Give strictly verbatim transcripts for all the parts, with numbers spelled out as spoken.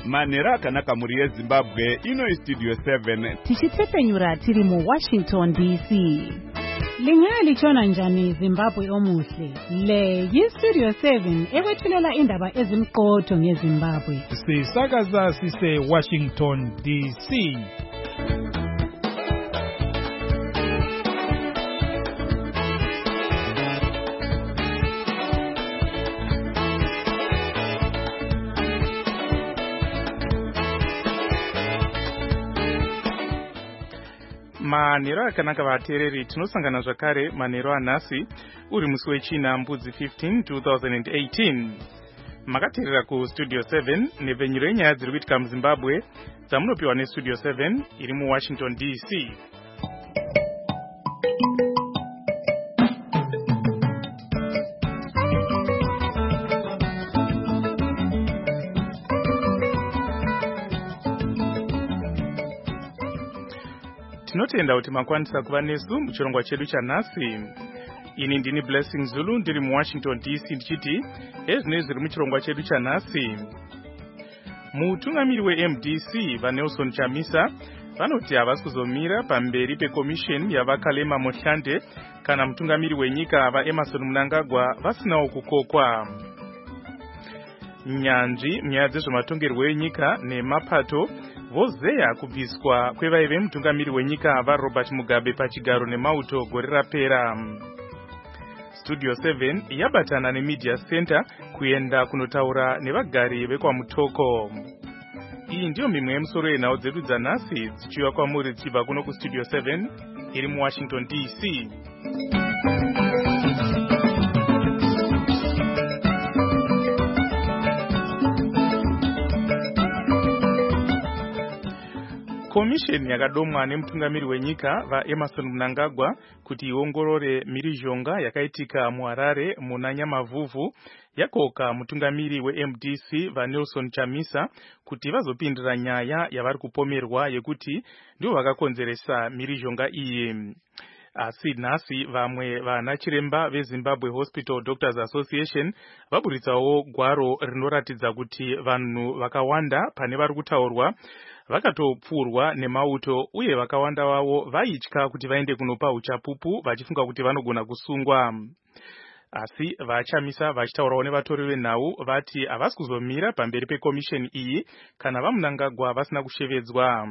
manhero akanaka muri yezimbabwe. Ino Studio seven tichitsepenyura tiri mu Washington D C. Lingali chona njani Zimbabwe omuhle. Le yi Studio seven ekwethulela indaba ezimqotho ngeZimbabwe. Sisakaza sise Washington D C. Manhero akanaka vateereri, tinosangana zvakare manhero anhasi uri musi wechina mbudzi fifteen twenty eighteen. Makateerera ku Studio seven nepfenyuro yenyaya dziri kuitika muZimbabwe dzamunopiwa neStudio seven iri mu Washington D C. Tinotenda kuti makwanisa kuva nesu muchirongwa chedu chanhasi. Ini ndini Blessing Zulu ndiri mu Washington D C ndichiti ezvinezvi zviri muchirongwa chedu chanhasi. Mutungamiri we-M D C vaNelson Chamisa vanoti havasi kuzomira pamberi pekomisheni yavaKalema Mohlande kana mutungamiri wenyika vaEmmerson Mnangagwa vasinawo kukokwa. Nyanzvi munyaya dzezvematongerwo enyika nemapato vozeya kubviswa kwevaive mutungamiri wenyika vaRobert Mugabe pachigaro nemauto gore rapera. Studio seven yabatana neMedia Center kuenda kunotaura nevagari vekwaMutoko. Iyi ndiyo mimwe yemusoro yenhau dzedu dzanhasi dzichiuya kwamuri dzichibva kuno kuStudio seven iri mu Washington D C. Komisheni yakadomwa nemutungamiri wenyika vaEmmerson Mnangagwa kuti iongorore mhirizhonga yakaitika muHarare muna Nyamavhuvhu yakoka mutungamiri we-M D C vaNelson Chamisa kuti vazopindura nyaya yavari kupomerwa yekuti ndivo vakakonzeresa mhirizhonga iyi. Asi nhasi vamwe vana chiremba veZimbabwe Hospital Doctors Association vaburitsawo gwaro rinoratidza kuti vanhu vakawanda pane vari kutaurwa vakatopfurwa nemauto uye vakawanda wavo vaitya kuti vaende kunopa uchapupu vachifunga kuti vanogona kusungwa. Asi vaChamisa vachitaurawo nevatori venhau vati havasi kuzomira pamberi pekomisheni iyi kana vaMnangagwa vasina kushevedzwa.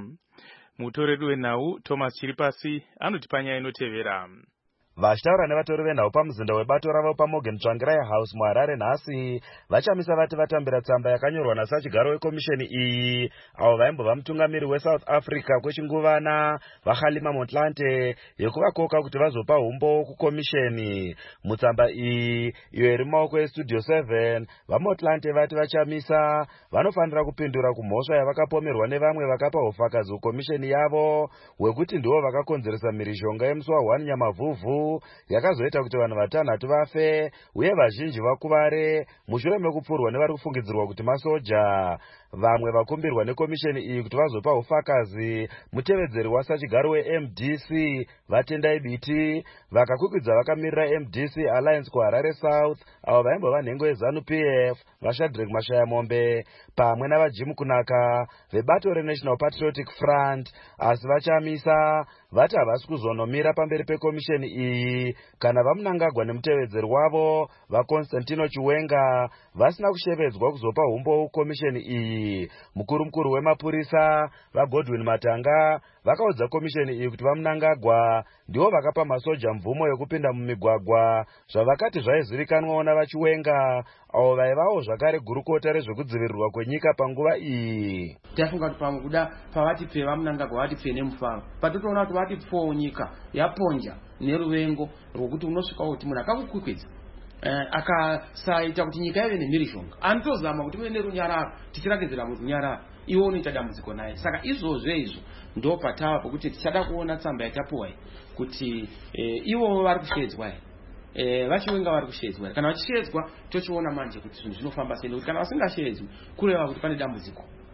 Mutori wenhau Thomas Chiripasi anoti panyaya inotevera. Vachitaura nevatori venhau pamuzinda webato ravo paMorgan Tsvangirai House muHarare nhasi vaChamisa vati vatambira tsamba yakanyorwa nasachigaro wekomisheni iyi avo vaimbova mutungamiri weSouth Africa kwechinguvana vaKalema Motlanthe yekuvakoka kuti vazopa umbo kukomisheni. Mutsamba iyi iyo iri mumaoko eStudio seven vaMotlanthe vati vaChamisa vanofanira kupindura kumhosva yavakapomerwa nevamwe vakapa ufakazi kukomisheni yavo wekuti ndivo vakakonzeresa mhirizhonga yemusi wa1 Nyamavhuvhu yakazoita kuti vanhu vatanhatu vafe uye vazhinji vakuvare mushure mekupfurwa nevari kufungidzirwa kuti masoja. Vamwe vakumbirwa nekomisheni iyi kuti vazopa ufakazi mutevedzeri wasachigaro we-M D C vaTendai Biti vakakwikvidza vakamirira M D C Alliance kuHarare South avo vaimbova nhengo yeZanu P F vaShadrack Mashayamombe pamwe navaJim Kunaka vebato reNational Patriotic Front. Asi vaChamisa vati havasi kuzonomira pamberi pekomisheni iyi kana vaMnangagwa nemutevedzeri wavo vaConstantino Chiwenga vasina kushevedzwa kuzopa umbo kukomisheni iyi. Mukuru mukuru wemapurisa vaGodwin Matanga vakaudza komisheni iyi kuti vaMnangagwa ndivo vakapa masoja mvumo yekupinda mumigwagwa zvavakati zvaizivikanwawo navaChiwenga avo vaivawo zvakare gurukota rezvekudzivirirwa kwenyika panguva iyi. Tafunga kuti pamwe kuda pavati pfe vaMnangagwa vati pfe nemufaro patotoona kuti vati pfowo nyika yaponja neruvengo rwokuti unosvika kuti munhu akakukwikvidza Uh, akasaita kuti nyika ive nemhirizhonga anotozama kuti muende runyararo tichiratidzira murunyararo iwo unoita dambudziko naye. Saka izvozvo izvo ndo patava pokuti tichada kuona tsamba yatapuwa kuti eh, ivo vari kushedzwa eh, vaChiwenga vari kushedzwa kana vachishedzwa tochiona manje kuti zvinhu zvinofamba sei, kuti kana vasingashedzwi kureva kuti pane dambudziko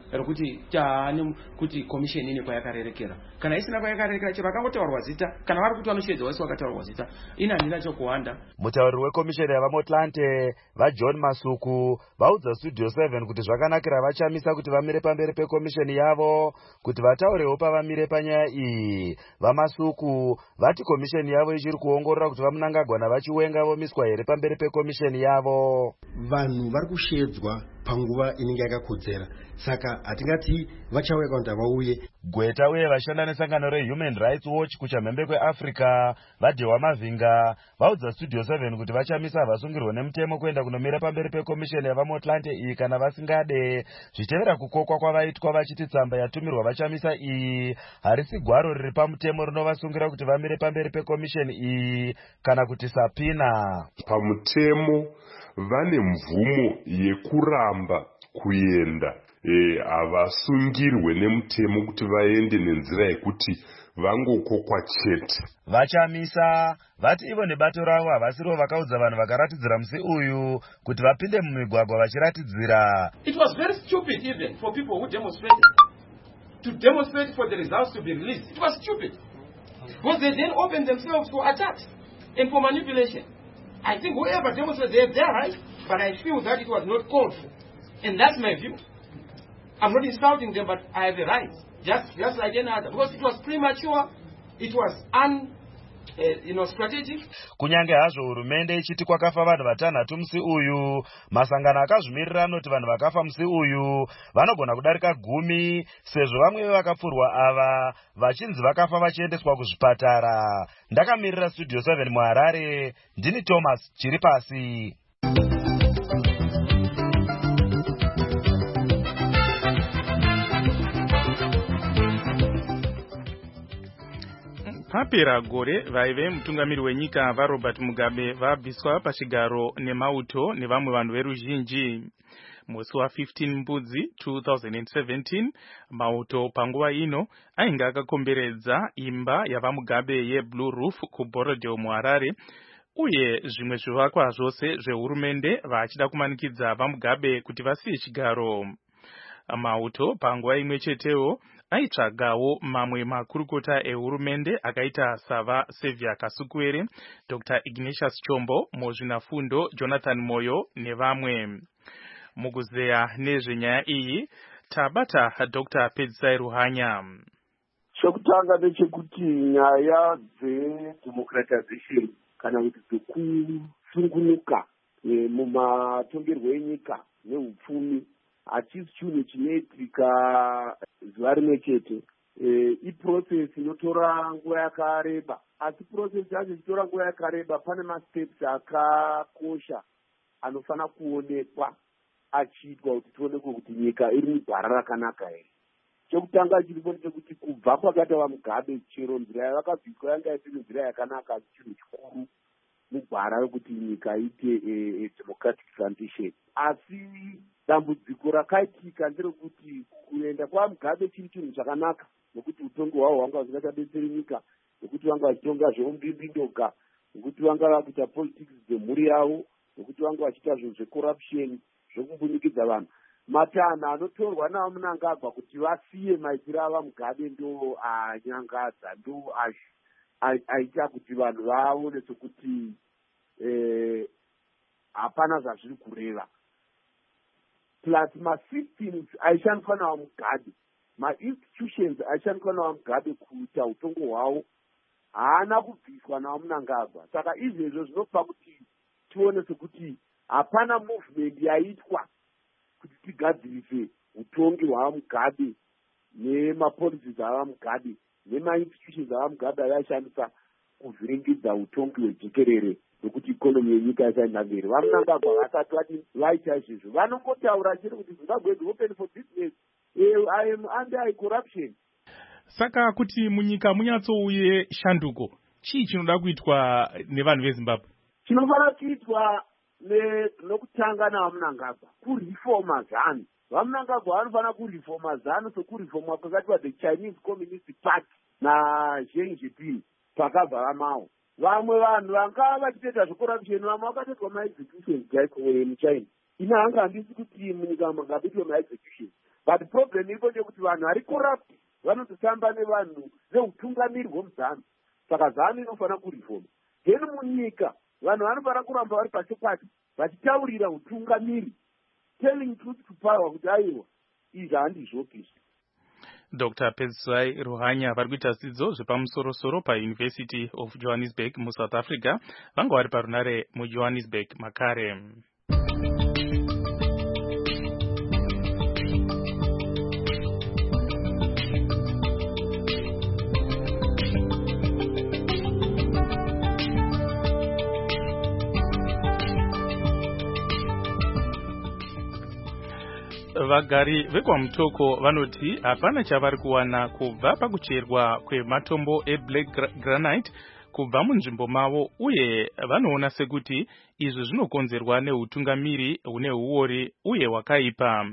rekuti taani kuti commission ine kwayakarerekera kana isina kwayakarerekera chero akangotaurwa zita kana vari kuti vanoshedza vese vakataurwa zita ina handina chokuwanda. Mutauriri wekomisheni yavamotlante vaJohn Masuku vaudza Studio seven kuti zvakanakira vachamisa kuti vamire pamberi pekomisheni yavo kuti vataurewo pavamire panyaya iyi. VaMasuku vati komisheni yavo ichiri kuongorora kuti vaMnangagwa navaChiwenga vomiswa here pamberi pekomisheni yavo. Vanhu vari kushedzwa panguva inenge yakakodzera, saka hatingati vachauya kana kuti vauye. Gweta uye vashanda nesangano reHuman Rights Watch kuchamhembe kweAfrica vaDhewa Mavhinga vaudza Studio seven kuti vachamisa vasungirwa nemutemo kuenda kunomira pamberi pekomisheni yavaMotlante iyi kana vasingade, zvichitevera kukokwa kwavaitwa vachiti tsamba yatumirwa vachamisa iyi harisi gwaro riri pamutemo rinovasungira kuti vamire pamberi pekomisheni iyi kana kuti sapina. Pamutemo vane mvumo yekuramba kuenda e, havasungirwe nemutemo kuti vaende nenzira yekuti vangokokwa chete. Vachamisa vati ivo nebato ravo havasirivo vakaudza vanhu vakaratidzira musi uyu kuti vapinde mumigwagwa vachiratidzira. It was very stupid even for people who demonstrated to demonstrate for the results to be released. It was stupid because they then opened themselves for attack and for manipulation. I think whoever demonstrated, they have their right, but I feel that it was not called for. And that's my view. I'm not insulting them, but I have a right. Just, just like any other. Because it was premature, it was un, uh, you know, strategic. Kunyange hazvo hurumende ichiti kwakafa vanhu vatanhatu musi uyu, masangano akazvimirira anoti vanhu vakafa musi uyu vanogona kudarika gumi, sezvo vamwe vakapfurwa ava vachinzi vakafa vachiendeswa kuzvipatara. Ndakamirira Studio seven muHarare, ndini Thomas Chiripasi. Papera gore vaive mutungamiri wenyika vaRobert Mugabe vabviswa pachigaro nemauto nevamwe vanhu veruzhinji. Musi wa15 Mbudzi two thousand seventeen, mauto panguva ino ainge akakomberedza imba yavaMugabe yeBlue Roof kuBorodeo muHarare, uye zvimwe zvivakwa zvose zvehurumende vachida kumanikidza vaMugabe kuti vasiye chigaro. Mauto panguva imwe chetewo aitsvagawo mamwe makurukota ehurumende akaita sava Sevia Kasukuwere, Doctor Ignatius Chombo, Mozvinafundo Jonathan Moyo nevamwe. Mukuzeya nezvenyaya iyi tabata Doctor Pedzisai Ruhanya. Chokutanga ndechekuti nyaya dzedemocratization kana kuti dzekusungunuka mumatongerwo enyika neupfumi hachisi chinhu chinoitika zuva rimwe chete. Iprocess inotora nguva yakareba, asi process yacho ichitora nguva yakareba pane masteps akakosha anofana kuonekwa achiitwa kuti tuonekwe kuti nyika iri mugwara rakanaka here. Chokutanga chiripo ndechekuti kubva kwakaita vaMugabe chero nzira yavakabviswa yanga isiri nzira yakanaka, chinhu chikuru mugwara rekuti nyika iite democratic transition. Asi dambudziko rakaitika nderekuti kuenda kwaMugabe chiri chinhu chakanaka, nokuti utongi hwavo hwanga husingachabetseri nyika, nokuti vanga vachitonga zveumbindindoga, nokuti vanga vakuita politics dzemhuri yavo, nokuti vanga vachiita zvinhu zvecorruption zvekumbundikidza vanhu. Matanha anotorwa navaMnangagwa kuti vasiye maitiro avaMugabe ndo anyangadza, ndo aita kuti vanhu vaone sekuti hapana zvazviri kureva. Plus masystems aishandiswa navaMugabe, mainstitutions aishandiswa navaMugabe kuita utongo hwavo haana kubviswa navaMnangagwa. Saka izvezvo zvinopa kuti tione sekuti hapana movement yaitwa kuti tigadzirise utongi hwavaMugabe nemapolicies avaMugabe nemainstitutions avaMugabe avaishandisa kuvhiringidza utongi hwejekerere nokuti ikonomi yenyika yasaenda mberi. VaMnangagwa vasati vati vaita izvizvo, vanongotaura chete kuti Zimbabwe is open for business, I am under corruption. Saka kuti munyika munyatsouye shanduko, chii chinoda kuitwa nevanhu veZimbabwe? Chinofana kuitwa nokutanga navaMnangagwa kurifoma zanu. VaMnangagwa vanofana kurifoma zanu sekurifoma kwakatiwa the Chinese Communist Party naZheng Zhiping pakabva vamao. Vamwe vanhu vanga vachitoita zvecorruption, vamwe vakatoitwa maexecutions chaiko muChina. Ina hanga handisi kuti munyika mangabitwe maexecutions. but problem iripo ndekuti vanhu vari corrupt vanototamba nevanhu veutungamiri hwemuzanu. Saka zanu inofanira kurifoma. Then munyika vanhu vanofanira kuramba vari pachokwadi vachitaurira utungamiri, telling truth to power kuti aiwa izvi handizvopi. Doctor Pedzai Ruhanya vari kuita dzidzo zvepamusorosoro paUniversity of Johannesburg muSouth Africa vanga vari parunare muJohannesburg makare. Vagari vekwamutoko vanoti hapana chavari kuwana kubva pakucherwa kwematombo eBlack Granite kubva munzvimbo mavo, uye vanoona sekuti izvi zvinokonzerwa neutungamiri hune huori uye hwakaipa.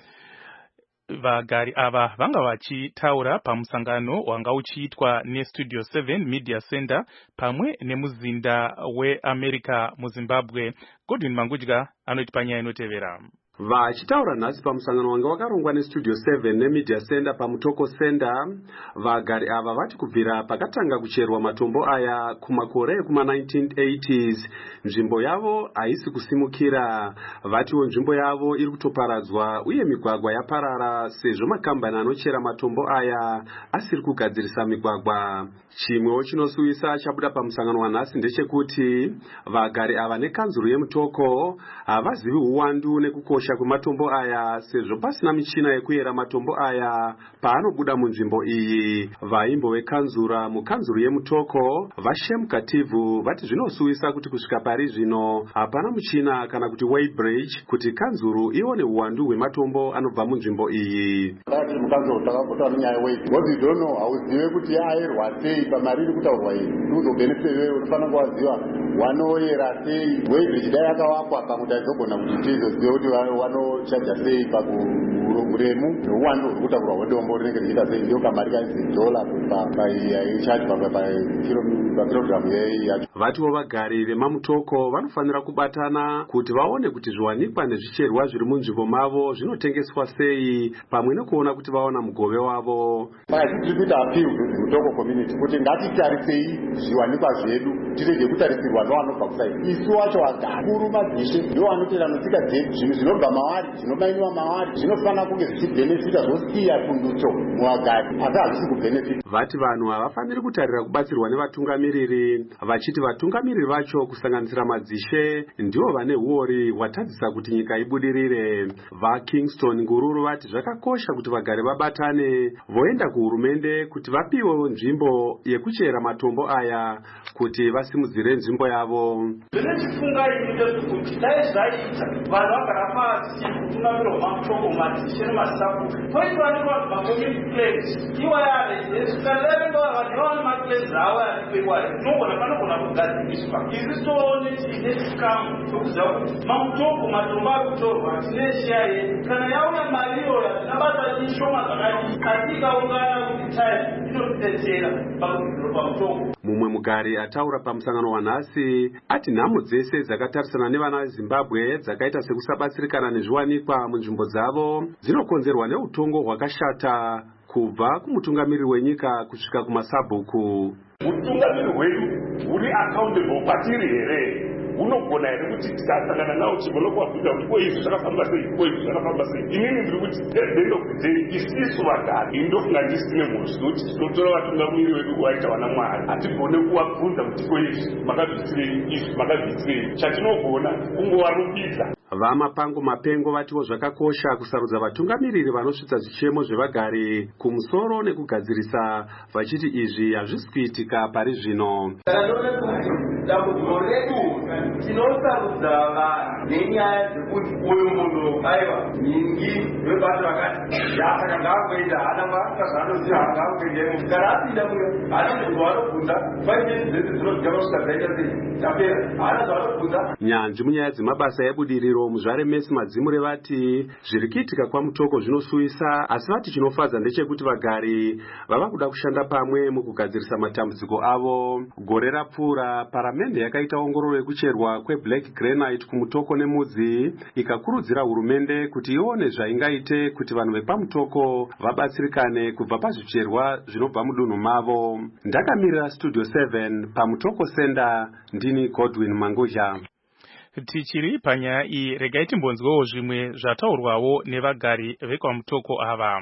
Vagari ava vanga vachitaura pamusangano wanga uchiitwa neStudio seven Media Center pamwe nemuzinda weAmerica muZimbabwe. Godwin Mangudya anoti panyaya inotevera. Vachitaura nhasi pamusangano wanga wakarongwa neStudio seven neMedia Center paMutoko Center, vagari ava vati kubvira pakatanga kucherwa matombo aya kumakore ekuma nineteen eighties nzvimbo yavo haisi kusimukira. Vatiwo nzvimbo yavo iri kutoparadzwa uye migwagwa yaparara sezvo makambani anochera matombo aya asiri kugadzirisa migwagwa. Chimwewo chinosuwisa chabuda pamusangano wanhasi ndechekuti vagari ava nekanzuru yeMutoko havazivi uwandu nekukosha kwematombo aya sezvo pasina michina yekuyera matombo aya paanobuda munzvimbo iyi. Vaimbo vekanzura mukanzuru yeMutoko Vashem Kativu vati zvinosuwisa kuti kusvika pari zvino hapana muchina kana kuti weighbridge kuti kanzuru ione uwandu hwematombo anobva munzvimbo iyi. Kati mukanzuru takapota munyaya weight what you don't know hauzive kuti aerwa sei pamari iri kutaurwa iyi uzobenefite wewe unofanira kuwaziva wanoyera sei weighbridge dai yakawakwa pakuti aizogona kuti tizozive kuti wanochaja sei pakuremu neuwandu huri kutaurwa hwedombo rinenge richiita sei ndio kamari kaizi dola paichaji pakirogiramu yacho. Vatiwo vagari vemaMutoko vanofanira kubatana kuti vaone kuti zviwanikwa nezvicherwa zviri munzvimbo mavo zvinotengeswa sei pamwe nekuona kuti vaona mugove wavo. Tiri kuita appeal kuMutoko community kuti ngatitarisei zviwanikwa zvedu tirege kutarisirwa nevanobva kusaidi. Isu wacho vakuru madzishe ndio vanotera misika dzedu zvinhu zvinobva mawari zvinobainiwa mawari zvinofanira kunge zvichibhenefita zvosiya kundutso muvagari asi hazvisi kubhenefita. Vati vanhu havafaniri kutarira kubatsirwa nevatungamiriri, vachiti vatungamiriri vacho kusanganisira madzishe ndivo vane huori hwatadzisa kuti nyika ibudirire. VaKingston Ngururu vati zvakakosha kuti vagari vabatane voenda kuhurumende kuti vapiwewo nzvimbo yekuchera matombo aya kuti vasimudzire nzvimbo yavo. Zvinochifunga ini ndezvekuti dai zvaita vanhu vagara pasi kutungamira hwemaMutoko madzishe nemasapu poitwanikwa macommunity plans iwo yare zvikareva vanhu vane maplans avo yaripewa tinogona panogona kugadziriswa isi toone chine chikamu chokuziva kuti maMutoko matombo ari kutorwa tine shiyaye kana yauya mariyo yatinabata ishoma zvakadii asi ikaungana kuti time inotidetsera pakudzidziro paMutoko. Mumwe mugari ataura pamusangano wanhasi ati nhamo dzese dzakatarisana nevana veZimbabwe dzakaita sekusabatsirikana nezviwanikwa munzvimbo dzavo dzinokonzerwa neutongo hwakashata kubva kumutungamiriri wenyika kusvika kumasabhuku. Utungamiri hwedu huri accountable kwatiri here? Unogona here kuti tikasangana nawo chigona kuwabvunza kuti ko izvi zvakafamba sei, ko izvi zvakafamba sei? Inini ndiri kuti at the end of the day isisu vagari indofunga ndisine mhosva kuti tinotora vatungamiriri vedu kuvaita vana Mwari hatigone kuwabvunza kuti ko izvi makazviitirei, izvi makazviitirei. Chatinogona kungovarumidza. Vamapango Mapengo vatiwo zvakakosha kusarudza vatungamiriri vanosvitsa zvichemo zvevagari kumusoro nekugadzirisa, vachiti izvi hazvisi kuitika pari zvino. Dambudziko redu tinosarudza vanhu nenyaya dzekuti uyu munhu aiva nyingi vebasa vakati saka ngakuenda hana mavasika zvaanoziva ngakuendemo kana apinda muyo hana zvaanobvunza fainezi dzese dzinoziva kusvika dzaita sei tapera hana zvaanobvunza. Nyanzvi munyaya dzemabasa ebudiriro zvakadaro muzvare Messi Madzimure vati zviri kuitika kwaMutoko zvinoshuwisa, asi vati chinofadza ndechekuti vagari vava kuda kushanda pamwe mukugadzirisa matambudziko avo. Gore rapfuura paramende yakaita ongororo yekucherwa kweBlack Granite kuMutoko nemudzi ikakurudzira hurumende kuti ione zvaingaite kuti vanhu vepaMutoko vabatsirikane kubva pazvicherwa zvinobva mudunhu mavo. Ndakamirira Studio seven paMutoko Center, ndini Godwin Manguzha. Tichiri panyaya iyi regai timbonzwewo zvimwe zvataurwawo nevagari vekwaMutoko ava.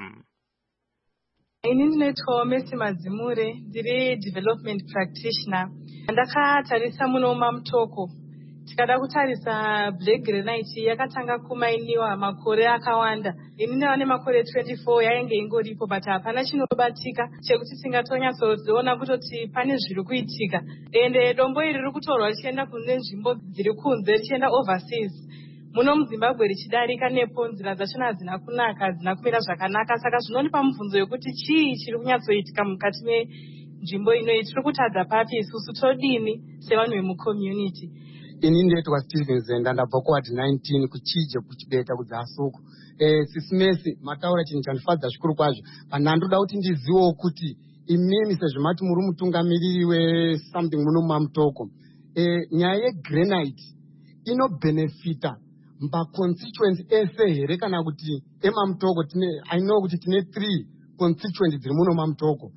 Ini ndinoitwa Messi Madzimure, ndiri development practitioner. Ndakatarisa muno maMutoko. Tikada kutarisa Black Granite yakatanga kumainiwa makore akawanda. Ini ndavane makore twenty-four yainge ingoripo, but hapana chinobatika chekuti tingatonyatsoona kutoti pane zviri kuitika. Ende dombo iri riri kutorwa richienda kune nzvimbo dziri kunze richienda overseas. Muno muZimbabwe richidarika nepo nzira dzachona hadzina kunaka, hadzina kumira zvakanaka. Saka zvinonipa mubvunzo yokuti chii chiri kunyatsoitika mukati menzvimbo inoyi. Tiri kutadza papi isusu todini sevanhu vemucommunity. Ini ndetwa Steven Zenda ndabva kuward nineteen kuchije kuchibeta kudzasuku. Eh sisi Messi mataura chinhu chandifadza zvikuru kwazvo. Pana ndoda kuti ndiziwo kuti imimi sezvimati muri mutungamiriri we something muno maMutoko. Eh nyaya yegranite ino benefita mba constituency ese here kana kuti emaMutoko tine I know kuti tine three constituencies dziri muno maMutoko.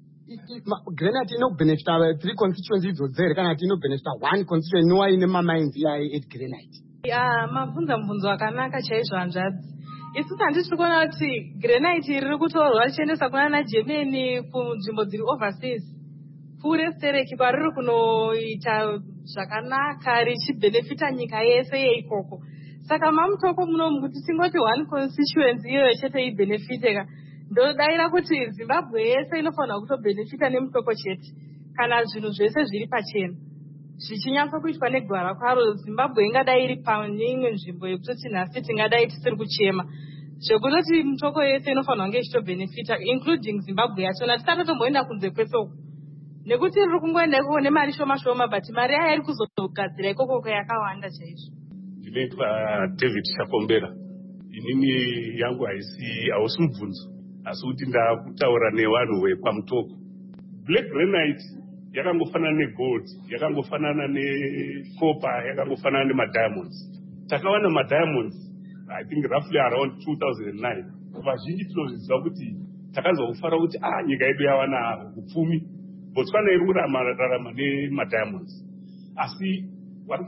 Granite ino benefita three constituencies idzo kana kuti ino benefita one constituency no ine mamainzi yayo at Granite. Ya mabvunza mubvunzo wakanaka chaizvo hanzvadzi. Isusu handisi kuona kuti Granite riri kutorwa richiendesa kuna Germany kunzvimbo dziri overseas. Pure stereki kwariri kunoita zvakanaka richibenefita nyika yese yeikoko. Saka maMutoko munomu kuti tingoti one constituency iyo chete ibenefiteka. Ndodaira kuti Zimbabwe yese inofanira kutobenefita neMutoko chete kana zvinhu zvese zviri pachena. Zvichinyatsa kuitwa negwara kwaro Zimbabwe ingadai iri paimwe nzvimbo yekutoti nhasi tingadai tisiri kuchema. Zvekutoti Mutoko yese inofanira kunge ichitobenefita including Zimbabwe yachona tisatotomboenda kunze kwesoko. Nekuti riri kungoenda ikoko nemari shoma shoma, but mari yayo iri kuzogadzira ikoko yakawanda chaizvo. Ndinoitwa David Shapombera. Inini yangu haisi hausi mubvunzo, asi kuti ndakutaura nevanhu vekwaMutoko. Black Granite yakangofanana negold, yakangofanana necopper, yakangofanana nemadiamonds. Takawana madiamonds I think roughly around two thousand nine. Vazhinji tinozviziva kuti takanzwa kufara kuti ah nyika yedu yawana upfumi. Botswana iri kurarama nemadiamonds. Asi vari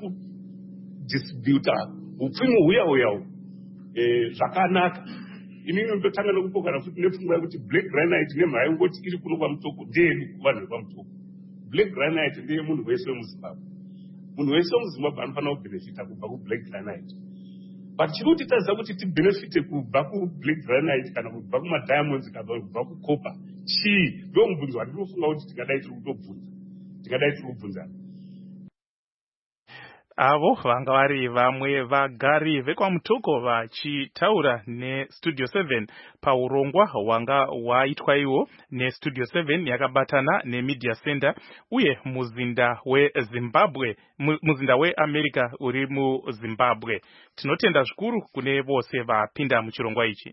kudisputa upfumi huya huya eh zvakanaka. Inini ndotanga nokupokana futi nepfungwa yekuti Black Granite nemhaya ngoti iri kuno kwaMutoko ndeni kuvanhu vepaMutoko. Black Granite ndiye munhu wese wemuZimbabwe. Munhu wese wemuZimbabwe anofanira kubenefita kubva kuBlack Granite. But chiri kuti taziva kuti tibenefite kubva kuBlack Granite kana kubva kumadiamonds kana kubva kucopper chii? Ndo mubvunzo wandinofunga kuti tingadai tiri kutobvunza. Tingadai tiri kubvunzana. Avo vanga vari vamwe vagari vekwaMutoko vachitaura neStudio seven paurongwa hwanga hwaitwa iwo neStudio seven yakabatana neMedia Center uye muzinda weZimbabwe muzinda weAmerica uri muZimbabwe. Tinotenda zvikuru kune vose vapinda muchirongwa ichi.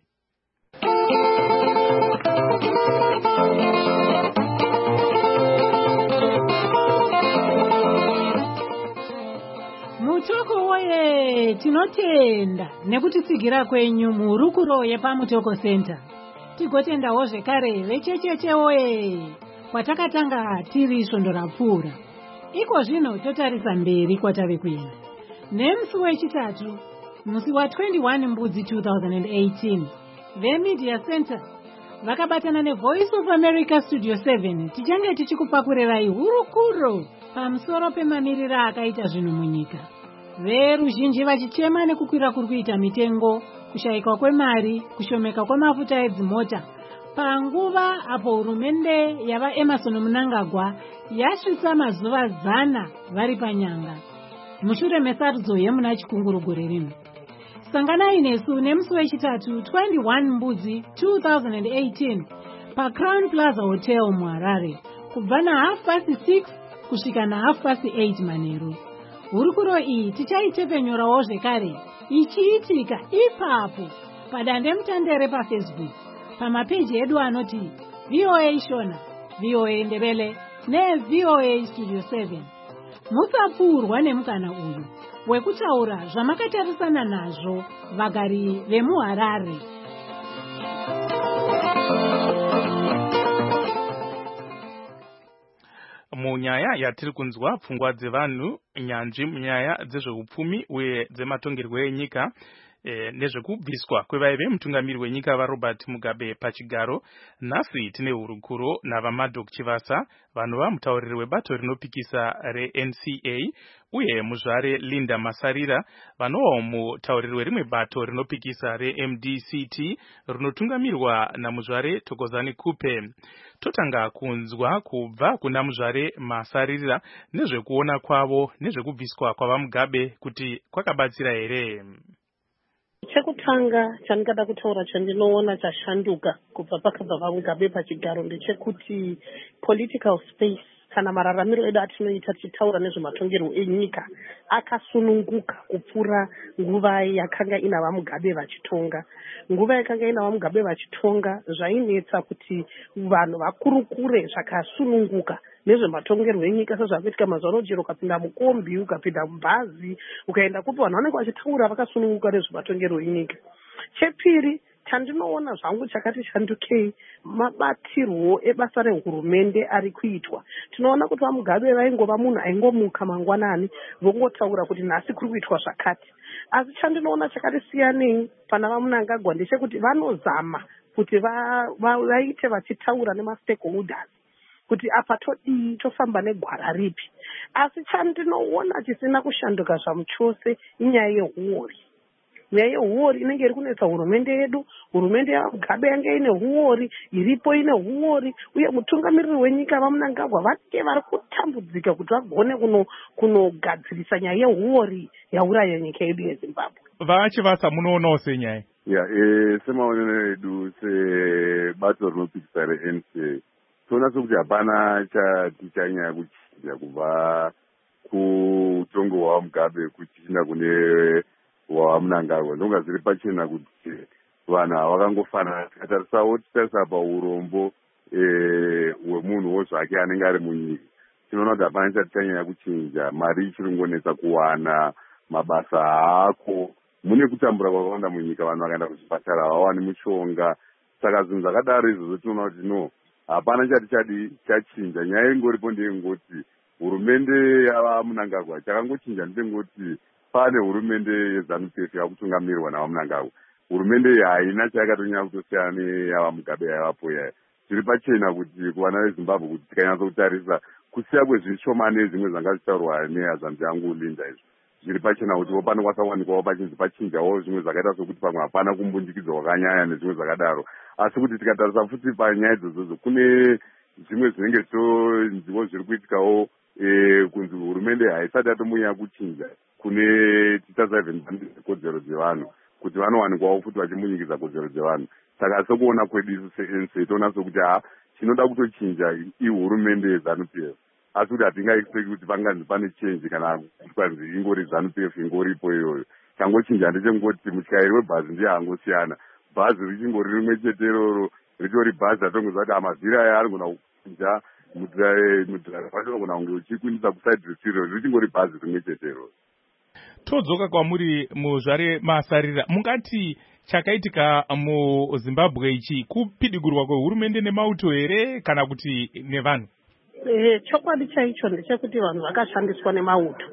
Mutoko woye tinotenda nekutisigira kwenyu muhurukuro yepaMutoko Center. Tigotendawo zvekare vechecheche woye kwatakatanga tiri svondo rapfuura. Iko zvino totarisa mberi kwatave kuenda. Nemusi wechitatu musi wa twenty-one Mbudzi two thousand eighteen veMedia Center vakabatana neVoice of America Studio seven tichange tichikupakurirai hurukuro pamusoro pemamiriro akaita zvinhu munyika. Veruzhinji vachichema nekukwira kuri kuita mitengo, kushaikwa kwemari, kushomeka kwemafuta edzimota. Panguva apo hurumende yava Emerson Mnangagwa yasvitsa mazuva zana vari panyanga. Mushure mesarudzo yemuna chikunguru gore rino. Sanganai nesu nemusi wechitatu twenty-one Mbudzi two thousand eighteen pa Crown Plaza Hotel muHarare kubva na half past six kusvika na half past eight manheru. Hurukuro iyi tichaitepenyorawo zvekare ichiitika ipapo padandemutande pafacebook pamapeji edu anoti V O A Shona, V O A Ndebele neV O A Studio seven. Musapfurwa nemukana uyu wekutaura zvamakatarisana nazvo vagari vemuHarare. Munyaya yatiri kunzwa pfungwa dzevanhu nyanzvi munyaya dzezveupfumi uye dzematongerwo enyika e, nezvekubviswa kwevaive mutungamiri wenyika vaRobert Mugabe pachigaro. Nhasi tine hurukuro navaMaddock Chivasa, vanhu vamutauriri webato rinopikisa reN C A, uye muzvare Linda Masarira, vanovawo mutauriri werimwe bato rinopikisa reM D C T rinotungamirwa namuzvare Thokozani Kupe. Totanga kunzwa kubva kuna muzvare Masarira nezvekuona kwavo nezvekubviswa kwavaMugabe kuti kwakabatsira here. Chekutanga chandingada kutaura chandinoona chashanduka kubva pakabva vaMugabe pachigaro ndechekuti political space kana mararamiro edu atinoita tichitaura nezvematongerwo enyika akasununguka kupfuura nguva yakanga ina vaMugabe vachitonga. Nguva yakanga ina vaMugabe vachitonga zvainetsa kuti vanhu vakurukure zvakasununguka nezvematongerwo enyika sezvakuitika mazuva ano. Chero ukapinda mukombi, ukapinda mubhazi, ukaenda kupi vanhu vanenge vachitaura vakasununguka nezvematongerwo enyika. Chepiri chandinoona zvangu chakati shandukei mabatirwo ebasa rehurumende ari kuitwa. Tinoona kuti vaMugabe vaingova munhu aingomuka mangwanani vongotaura kuti nhasi kuri kuitwa zvakati. Asi chandinoona chakati siyanei pana vaMunangagwa ndechekuti vanozama kuti vaite vachitaura nemastakeholders kuti apa todii, tofamba negwara ripi. Asi chandinoona chisina kushanduka zvamuchose inyaya yehuori. Nyaya yehuori inenge iri kunetsa hurumende yedu. Hurumende yaMugabe yange ine huori, iripo ine huori, uye mutungamiriri wenyika vaMunangagwa vake vari kutambudzika kuti vagone kuno kunogadzirisa nyaya yehuori yauraya nyika yedu yeZimbabwe. VaChivasa munoonawo senyaya? Ya, eh semaonero edu sebato rinopikisa reN C A tinoona sekuti hapana chati chanyaya kuchinja kubva kutongo hwaMugabe kuchinda kune hwaMunangagwa. Ndonga zviri pachena kuti vanhu havakangofanana. Tikatarisawo titarisa paurombo hwemunhuwo zvake anenge ari munyika, tinoona kuti hapana chati chanyaya kuchinja. Mari ichiri kungonetsa kuwana, mabasa haako, mune kutambura kwakawanda munyika. Vanhu vakaenda kuzvipatara havawani mushonga. Saka zvinhu zvakadaro izvozvo tinoona kuti no, hapana chati chadi chachinja. Nyaya ingoripo ndeyengoti hurumende yavaMunangagwa chakangochinja ndechengoti pane hurumende yeZANU-P F yakutungamirwa navaMunangagwa. Hurumende iyi haina chayakatonyanya kutosiyana neyavaMugabe yavapo yaya. Zviri pachena kuti kuvana veZimbabwe kuti tikanyatsokutarisa kusiya kwezvishomane nezvimwe zvanga zvichitaurwa neyaZanzi yangu Linda izvo, zviri pachena kuti panokwanisa kuwanikwawo pachinzi pachinjawo zvimwe zvakaita sokuti pamwe hapana kumbundikidzwa kwakanyanya nezvimwe zvakadaro. Asi kuti tikatarisa futi panyaya idzodzo kune zvimwe zvinenge tonzivo zviri kuitikawo kunzi hurumende haisati yatombonyanya kuchinja kune titarisa even kodzero dzevanhu kuti vanowanikwawo futi vachimunyikidza kodzero dzevanhu. Saka sokuona kwedu isu seN C A toona sokuti ha chinoda kutochinja ihurumende yeZANU-P F, asi kuti hatingaexpect kuti panganzi pane change kana kwanzi ingori ZANU-P F ingoripo iyoyo. Changochinja ndechengoti mutyairi webhazi ndiye hangosiyana. Bhazi richingori rimwe chete iroro, ritori bhazi ratongoziva kuti amavhiri aya anogona kuchinja, mudhiraivha wacho unogona kunge uchikwinisa kuside risiro, richingori bhazi rimwe chete iroro. Todzoka kwamuri muzvare Masarira, mungati chakaitika muZimbabwe ichi kupidigurwa kwehurumende nemauto here kana kuti nevanhu? Eh, chokwadi chaicho ndechekuti vanhu vakashandiswa nemauto.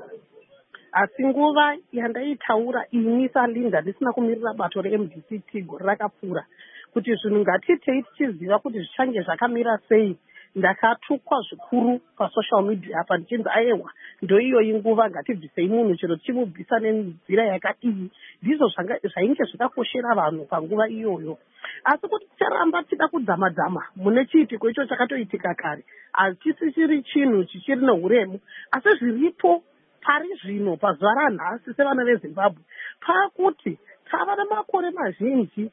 Asi nguva yandaitaura ini saLinda ndisina kumirira bato reM D C T gore rakapfuura kuti zvinhu ngatitei tichiziva kuti zvichange zvakamira sei, ndakatukwa zvikuru pasocial media apa ndichinzi aiwa ndo iyoyi nguva ngatibvisei munhu chero tichimubvisa nenzira yakadii. Ndizvo zvainge zvakakoshera vanhu panguva iyoyo. Asi kuti ticharamba tida kudzama-dzama mune chiitiko icho chakatoitika kare, hachisisiri chinhu chichiri nehuremu. Asi zviripo pari zvino pazuva ranhasi sevana veZimbabwe pakuti tava namakore mazhinji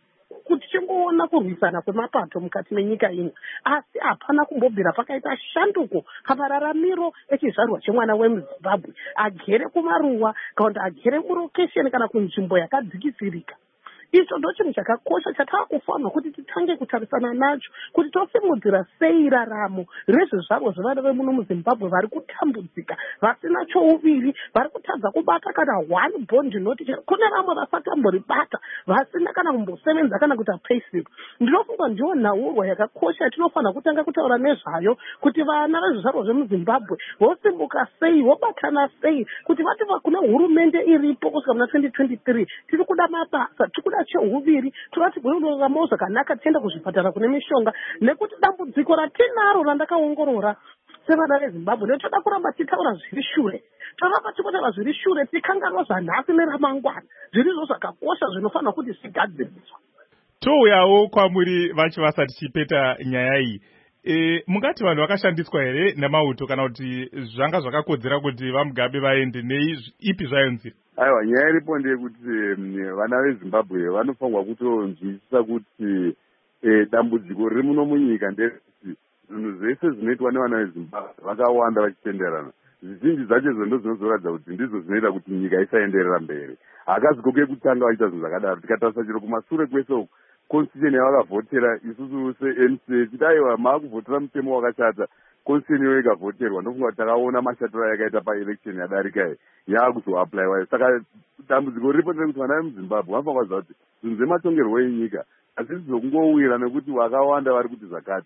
kuti tichingoona kurwisana kwemapato mukati menyika ino, asi hapana kumbobvira pakaita shanduko pamararamiro echizvarwa chemwana wemuzimbabwe agere kumaruwa kana kuti agere murokesheni kana kunzvimbo yakadzikisirika. Icho ndo chinhu chakakosha chataakufanirwa kuti titange kutarisana nacho, kuti tosimudzira sei raramo rezvizvarwa zvevana vemuno muzimbabwe vari kutambudzika, vasina chouviri, vari kutadza kubata kana one bond noti kune ramwe vasakamboribata, vasina kana kumbosevenza kana kuita payslip. Ndinofunga ndiyo nhaurwa yakakosha yatinofanira kutanga kutaura nezvayo, kuti vana vezvizvarwa zvemuzimbabwe vosimbuka sei, vobatana sei, kuti vati kune hurumende iripo kusvika muna twenty twenty-three tiri kuda mabasa, tiri kuda cheuviri, tivati bwiroramo zvakanaka, tienda kuzvipatara kune mishonga, nekuti dambudziko ratinaro randakaongorora sevana vezimbabwe netoda kuramba titaura zviri shure, toramba tikotaura zviri shure, tikanganwa zvanhasi neramangwana, zvirizvo zvakakosha zvinofanira kuti zvigadziriswa. Touyawo kwamuri vacho vasati chipeta nyaya iyi. E, mungati vanhu vakashandiswa here nemauto kana kuti zvanga zvakakodzera kuti vaMugabe vaende nei ipi zvayo nzira? Aiwa, nyaya iripo ndeyekuti vana veZimbabwe vanofanirwa kutonzwisisa kuti e, dambudziko riri muno munyika nderekuti zvinhu zvese zvinoitwa nevana veZimbabwe vakawanda vachitenderana. Zvizhinji zvacho ndo zvinozoratidza kuti ndizvo zvinoita kuti nyika isaenderera mberi. Hakazikoke kutanga vaita zvinhu zvakadaro. Tikatarisa chiro kumashure kwese uku, constitution yavakavhotera isusu se-N C A tidaiwa maakuvhotera mutemo wakashata, constitution iyo ikavhoterwa. Ndofunga kuti takaona mashatiro yakaita paelection yadarika iyi yaakuzoapplywa. Saka dambudziko riripo nderekuti vana vemuZimbabwe vanofanira kuziva kuti zvinhu zvematongerwo enyika hazvisi zvokungowira nekuti vakawanda vari kuti zvakati.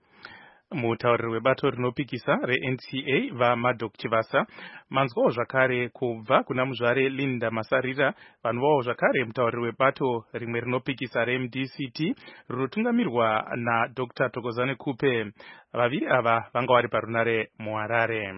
Mutauriri webato rinopikisa re-N C A vaMadok Chivasa manzwawo zvakare kubva kuna muzvare Linda Masarira, vanhuvawo zvakare mutauriri webato rimwe rinopikisa re-M D C T rinotungamirwa naDr Thokozani Kupe. Vaviri ava vanga vari parunare muHarare.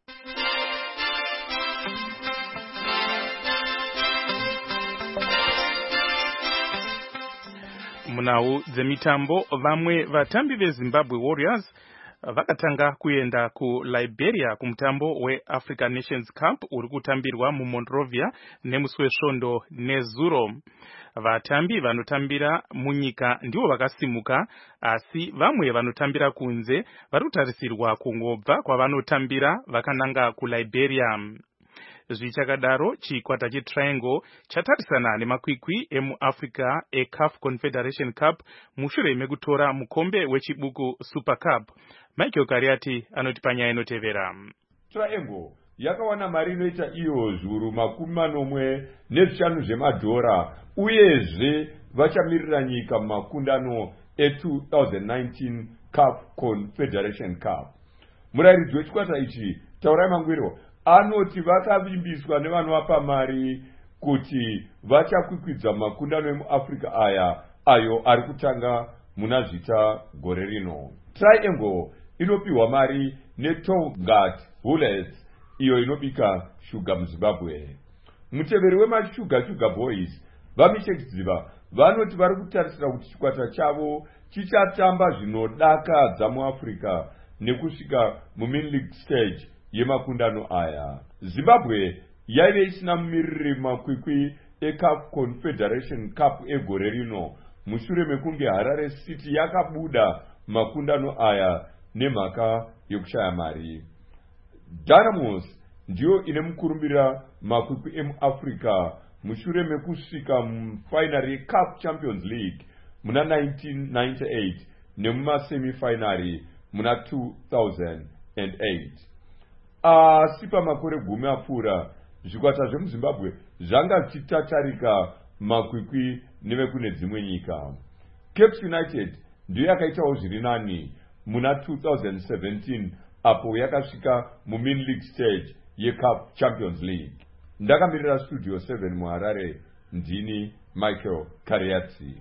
Munhau dzemitambo, vamwe vatambi veZimbabwe Warriors vakatanga kuenda kuLiberia kumutambo weAfrican Nations Cup uri kutambirwa muMonrovia nemusi wesvondo nezuro. Vatambi vanotambira munyika ndivo vakasimuka, asi vamwe vanotambira kunze vari kutarisirwa kungobva kwavanotambira vakananga kuLiberia. Zvichakadaro, chikwata cheTriangle chatarisana nemakwikwi emuAfrica eCAF Confederation Cup mushure mekutora mukombe wechibuku Super Cup. Michael Kariati anoti panyaya inotevera. Triangle yakawana mari inoita iyo zviuru makumi manomwe nezvishanu zvemadhora, uyezve vachamirira nyika mumakundano e-twenty nineteen CAF Confederation Cup. Murairidzi wechikwata ichi Taurai Mangwiro anoti vakavimbiswa nevanovapa mari kuti vachakwikwidza makundano emuAfrica aya ayo ari kutanga muna zvita gore rino. Triangle inopiwa mari neTongat Bullets iyo inobika shuga muZimbabwe. Muteveri wemashuga Sugar Boys vamishekidziva vanoti vari kutarisira kuti chikwata chavo chichatamba zvinodakadza muAfrica nekusvika muMin League stage yemakundano aya. Zimbabwe yaive isina mumiriri makwikwi eCAF Confederation Cup egore rino mushure mekunge Harare City yakabuda makundano aya nemhaka yokushaya mari. Dynamos ndiyo ine mukurumbira makwikwi emuAfrica mushure mekusvika mufinary yeCAF Champions League muna nineteen ninety-eight nemumasemifinary muna two thousand eight. Asi pamakore gumi apfuura zvikwata zvemuZimbabwe zvanga zvichitatarika makwikwi nevekune dzimwe nyika. Cape United ndiyo yakaitawo zviri nani muna two thousand seventeen apo yakasvika muMin League stage yeCAF Champions League. Ndakamirira Studio seven muHarare, ndini Michael Kariati.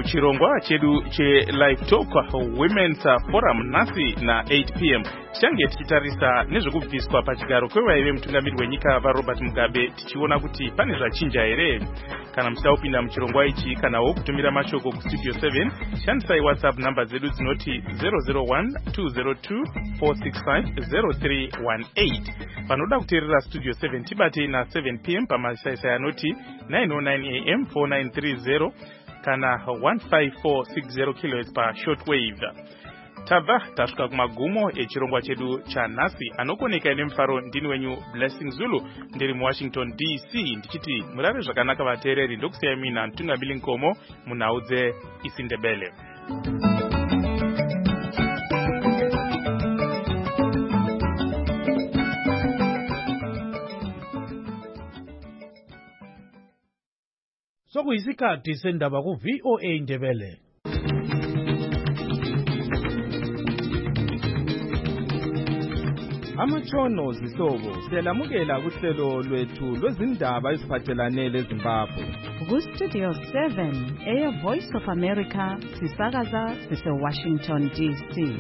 muchirongwa chedu che live talk women's forum nasi na eight p m tichange tichitarisa nezvekubviswa pachigaro kwevaive mutungamiri wenyika vaRobert Mugabe tichiona kuti pane zvachinja here. Kana muchida kupinda muchirongwa ichi kanawo kutumira mashoko kustudio seven shandisai whatsapp namba dzedu dzinoti zero zero one two zero two four six five zero three one eight. Panoda kuteerera studio seven tibate na seven p m pamasaisai anoti nine oh nine a m four nine three zero kana one five four six zero kilohertz pa shortwave. Tabva tasvika kumagumo echirongwa chedu chanhasi. Anokoneka nemufaro ndini wenyu Blessing Zulu ndiri muWashington D C ndichiti murare zvakanaka vateereri. Ndokusiyai mina Mtungamiri Nkomo munhau dzeIsindebele. Sokuyisikhathi sendaba ku V O A Ndebele. Amatshono zihlobo siyalamukela kuhlelo lwethu lwezindaba eziphathelane leZimbabwe. Ku Studio seven eya Voice of America sisakaza sise Washington D C.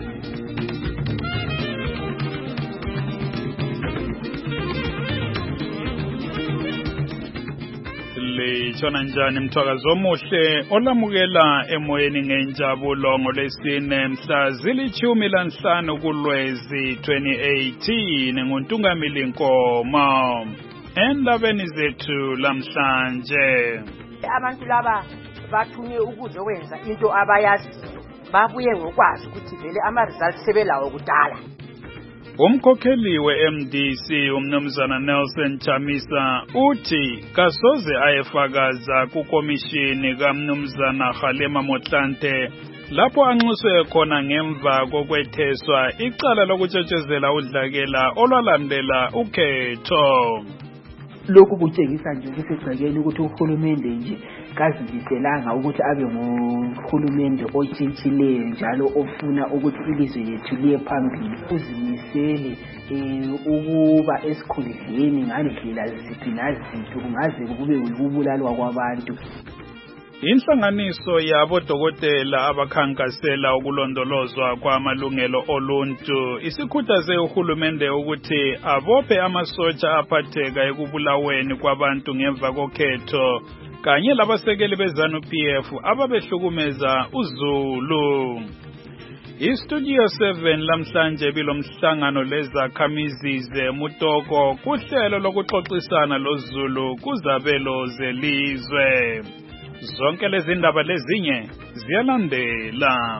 Lechona njani mthwakazo omuhle olamukela emoyeni ngenjabulo ngolesine mhla zilichumi lanhlanu kuLwezi twenty eighteen nguNtungamiri Nkomo. Endabeni zethu lamhlanje abantu laba bathunywe ukuzokwenza into abayaziyo babuye ngokwazi ukuthi vele ama results sebelawo kudala. Umkhokheli we-M D C umnumzana Nelson Chamisa uthi kasoze ayefakaza kukomishini kamnumzana Kgalema Motlanthe lapho anxuswe khona ngemva kokwetheswa icala lokutshotshezela udlakela olwalandela ukhetho. Lokhu kutshengisa nje kusegcekeni ukuthi uhulumende nje kazimiselanga ukuthi abe nguhulumende otshintshileyo njalo ofuna ukuthi ilizwe lethu liye phambili. Uzimisele ukuba esikhundleni ngandlela ziphi naziphi kungaze kube ukubulalwa kwabantu. Inhlanganiso yabodokotela abakhankasela ukulondolozwa kwamalungelo oluntu isikhuthaze uhulumende ukuthi abophe amasotsha aphatheka ekubulaweni kwabantu ngemva kokhetho kanye labasekeli beZanu P F ababehlukumeza uZulu. iStudio seven lamhlanje bilomhlangano lezakhamizi zeMutoko kuhlelo lokuxoxisana loZulu kuzabelo zelizwe. Zonke lezi ndaba lezinye ziyalandela.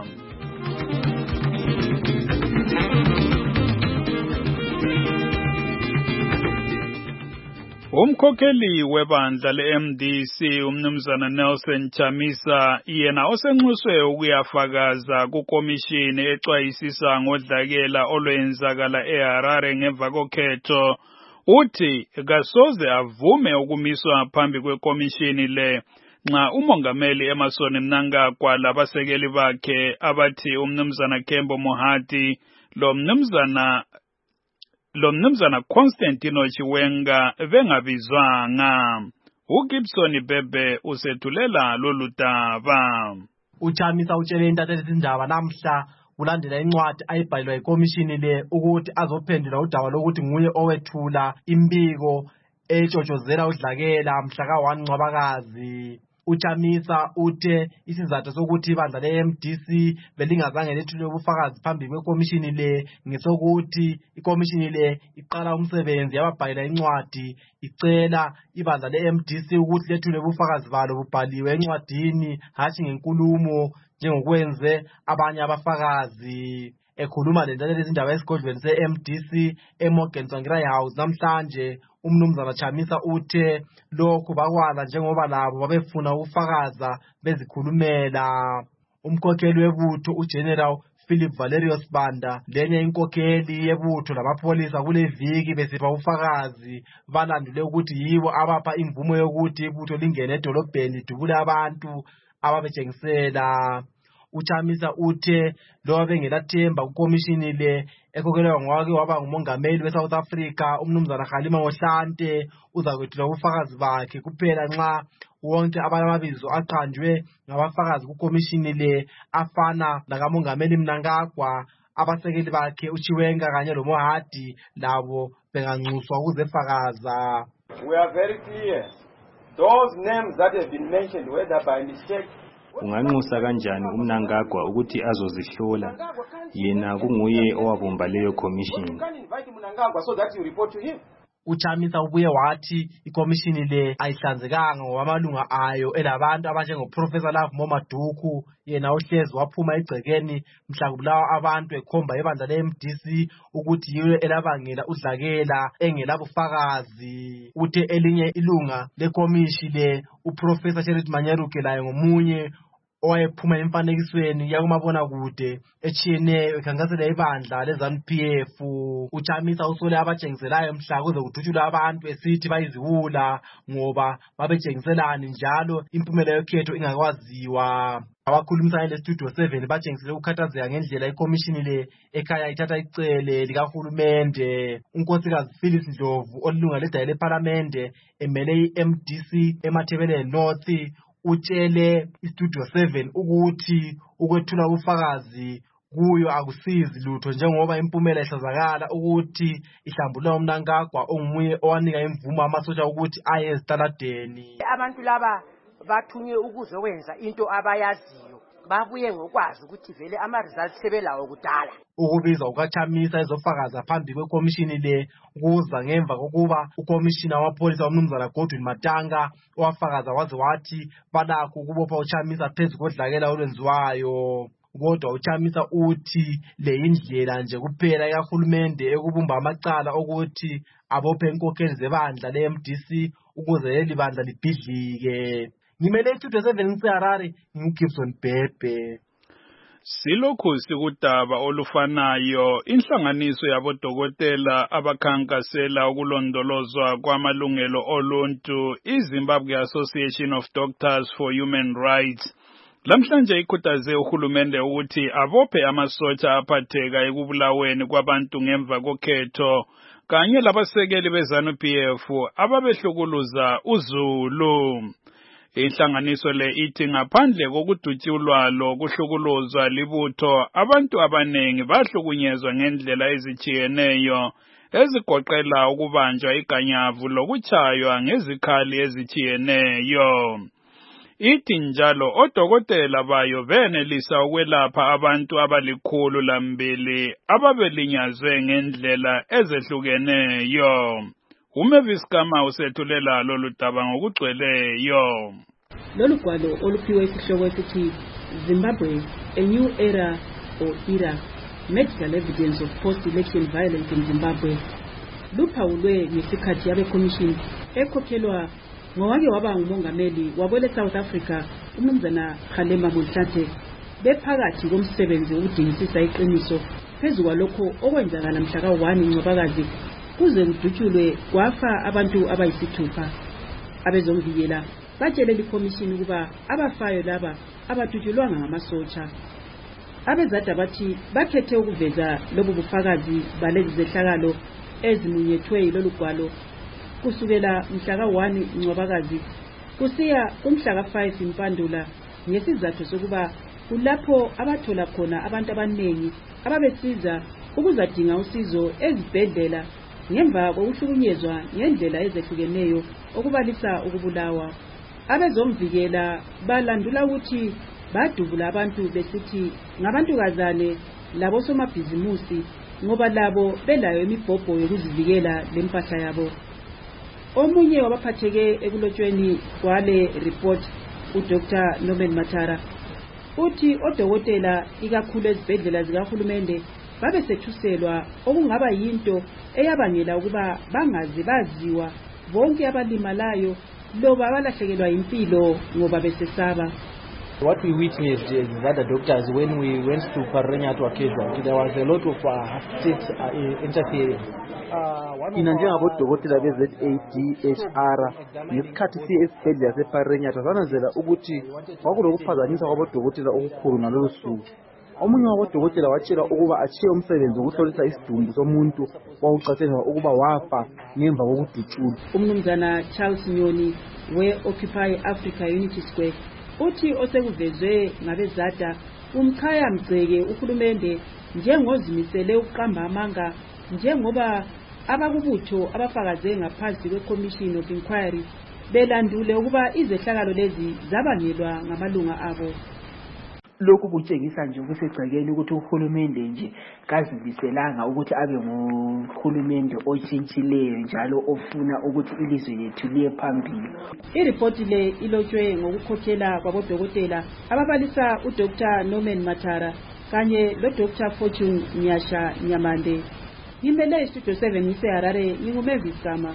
Umkhokheli webandla le-M D C umnumzana Nelson Chamisa yena osenxuswe ukuyafakaza kukomishini exwayisisa ngodlakela olwenzakala eHarare ngemva kokhetho uthi kasoze avume ukumiswa phambi kwekomishini le nxa umongameli Emmerson Mnangagwa labasekeli bakhe abathi umnumzana Kembo Mohati lo mnumzana lo mnumzana Constantino Chiwenga bengabizwanga. uGibson Bebe usethulela lolu daba. Uchamisa utshele intatheli izindaba namhla kulandela incwadi ayibhalwa ikomishini le ukuthi azophendula udaba lokuthi nguye owethula imbiko etshotshozela udlakela mhla ka one Ncwabakazi. Uchamisa uthe isizathu sokuthi ibandla le-M D C belingazange lethule ubufakazi phambi kwekomishini le ngesokuthi ikomishini le iqala umsebenzi yababhalela incwadi icela ibandla le-M D C ukuthi lethule ubufakazi balo bubhaliwe encwadini hathi ngenkulumo njengokwenze abanye abafakazi. Ekhuluma lendalela izindaba esigodlweni se-M D C eMorgan Tsvangirai House namhlanje umnumzana Chamisa uthe lokhu bakwazi njengoba labo babefuna ukufakaza bezikhulumela. Umkhokheli webutho uGeneral Philip Valerius Banda lenye inkokheli yebutho lamapholisa kule viki besipha ufakazi balandule ukuthi yibo abapha imvumo yokuthi ibutho lingene edolobheni dubule abantu ababejengisela. Uchamisa uthe lo bengelathemba kukomishini le ekhokelwa ngwake waba ngumongameli weSouth Africa umnumzana Kgalema Mohlante uzakwethula ubufakazi bakhe kuphela nxa wonke abamabizo aqanjwe ngabafakazi kukomishini le afana lakamongameli Mnangagwa abasekeli bakhe uChiwenga kanye loMohadi labo benganxuswa ukuzefakaza. We are very clear. Those names that have been mentioned, whether by mistake, unganxusa kanjani uMnangagwa ukuthi azozihlola yena kunguye owabumba leyo commission? so that you report to him. Uchamisa ubuye wathi ikomishini le ayihlanzekanga ngowamalunga ayo elabantu abanjengoProfessor Love Momaduku yena ohlezi waphuma egcekeni mhla kubulawa abantu ekhomba ebandla le-M D C ukuthi yiyo elabangela udlakela engelabufakazi. Uthe elinye ilunga lekomishini le uProfessor Charity Manyaruke laye ngomunye owayephuma emfanekisweni yakumabona kude echiyeneyo ekhankasela ibandla leZANU P F. Uchamisa usole abatshengiselayo mhla kuze kudutshulwa abantu esithi bayiziwula ngoba babetshengiselani njalo impumela yokhetho ingakwaziwa. Abakhulumisana leStudio seven batshengisele ukukhathazeka ngendlela ikomishini le ekhaya ithatha icele likahulumende. Unkosikazi Phyllis Ndlovu olunga ledaya leParlamente emele i-M D C eMathebeleni North utshele iStudio seven ukuthi ukwethula ubufakazi kuyo akusizi lutho njengoba impumela ihlazakala ukuthi ihlambulula uMnangagwa onguye owanika imvumo amasotsha ukuthi aye ezitaladeni. Abantu laba bathunywe ukuzokwenza into abayaziyo babuye ngokwazi ukuthi vele ama results sebelawo kudala. Ukubiza ukachamisa ezofakaza phambi kwekomishini le kuza ngemva kokuba ukomishina wamapholisa umnumzana Godwin Matanga wafakaza waze wathi balakho ukubopha uchamisa phezu kodlakela olwenziwayo. Kodwa uchamisa uthi le indlela nje kuphela ikahulumende ekubumba amacala ukuthi abophe inkokheli zebandla le-M D C ukuze leli bandla libhidlike. Ngimele iStudio seven ngiseHarare ngikuGibson Bhebhe. Silokhu sikudaba olufanayo inhlanganiso yabodokotela abakhankasela ukulondolozwa kwamalungelo oluntu iZimbabwe Association of Doctors for Human Rights lamhlanje ikhuthaze uhulumende ukuthi abophe amasotsha aphatheka ekubulaweni kwabantu ngemva kokhetho kanye labasekeli beZANU P F ababehlukuluza uZulu. Inhlanganiso le ithi ngaphandle kokudutshulwa lokuhlukuluzwa libutho abantu abanengi bahlukunyezwa ngendlela ezichiyeneyo ezigoqela ukubanjwa iganyavu lokuchaywa ngezikhali ezichiyeneyo. Ithi njalo odokotela bayo benelisa ukwelapha abantu abalikhulu lambili ababelinyazwe ngendlela ezehlukeneyo. Umavis Kama usethulela lolu daba ngokugcweleyo. Lolu gwalo oluphiwe isihloko esithi Zimbabwe, a new era or era, medical evidence of post-election violence in Zimbabwe, luphawulwe ngesikhathi yabekomishini ekhokhelwa ngowake waba ngumongameli wabole South Africa umnumzana Kgalema Mohlante bephakathi komsebenzi wokudingisisa iqiniso phezu kwalokho okwenzakala mhla ka one Ncwabakazi kuze kudutshulwe kwafa abantu abayisithupha. Abezomvikela batshele ikomishini ukuba abafayo laba abadutshulwanga ngamasotsha. Abezada bathi bakhethe ukuveza lobu bufakazi balezi zehlakalo ezimunyethwe yilolu gwalo kusukela mhla ka one Ncwabakazi kusiya kumhla ka five Mpandula ngesizathu sokuba kulapho abathola khona abantu abanengi ababesiza ukuzadinga usizo ezibhedlela ngemva kokuhlukunyezwa ngendlela ezehlukeneyo okubalisa ukubulawa. Abezomvikela balandula ukuthi badubula abantu besithi ngabantukazane labo somabhizimusi ngoba labo belayo imibhobho yokuzivikela lempahla yabo. Omunye wabaphatheke ekulotshweni kwale report uDr Norman Matara uthi odokotela ikakhulu ezibhedlela zikahulumende babesethuselwa okungaba yinto eyabangela ukuba bangazi baziwa bonke abalimalayo loba balahlekelwa impilo ngoba besesaba. What we witnessed as other doctors when we went to Parrenya to a casualty, there was a lot of uh, state uh, interference. Ina njengabodokotela be-Z A D H R ngesikhathi siye esibhedlela seParenyata sananzela ukuthi kwakulokuphazanyiswa kwabodokotela okukhulu ngalolu suku. Omunye wabodokotela watshela ukuba achiye umsebenzi wokuhlolisa isidumbu somuntu wawucatshelwa ukuba wafa ngemva kokudutshulwa. Umnumzana Charles Nyoni we-Occupy Africa Unity Square uthi osekuvezwe ngabezada umkhaya mgceke uhulumende njengozimisele ukuqamba amanga njengoba abakubutho abafakaze ngaphansi kweCommission of Inquiry belandule ukuba izehlakalo lezi zabangelwa ngamalunga abo. Lokhu kutshengisa nje ukusegcekeni ukuthi uhulumende nje kazimiselanga ukuthi abe nguhulumende otshintshileyo njalo ofuna ukuthi ilizwe lethu liye phambili. Iripoti le ilotshwe ngokukhokhela kwabodokotela ababalisa uDr Norman Matara kanye loDr Fortune Nyasha Nyamande. Imele Studio seven ise Harare ngingumevisi Gama.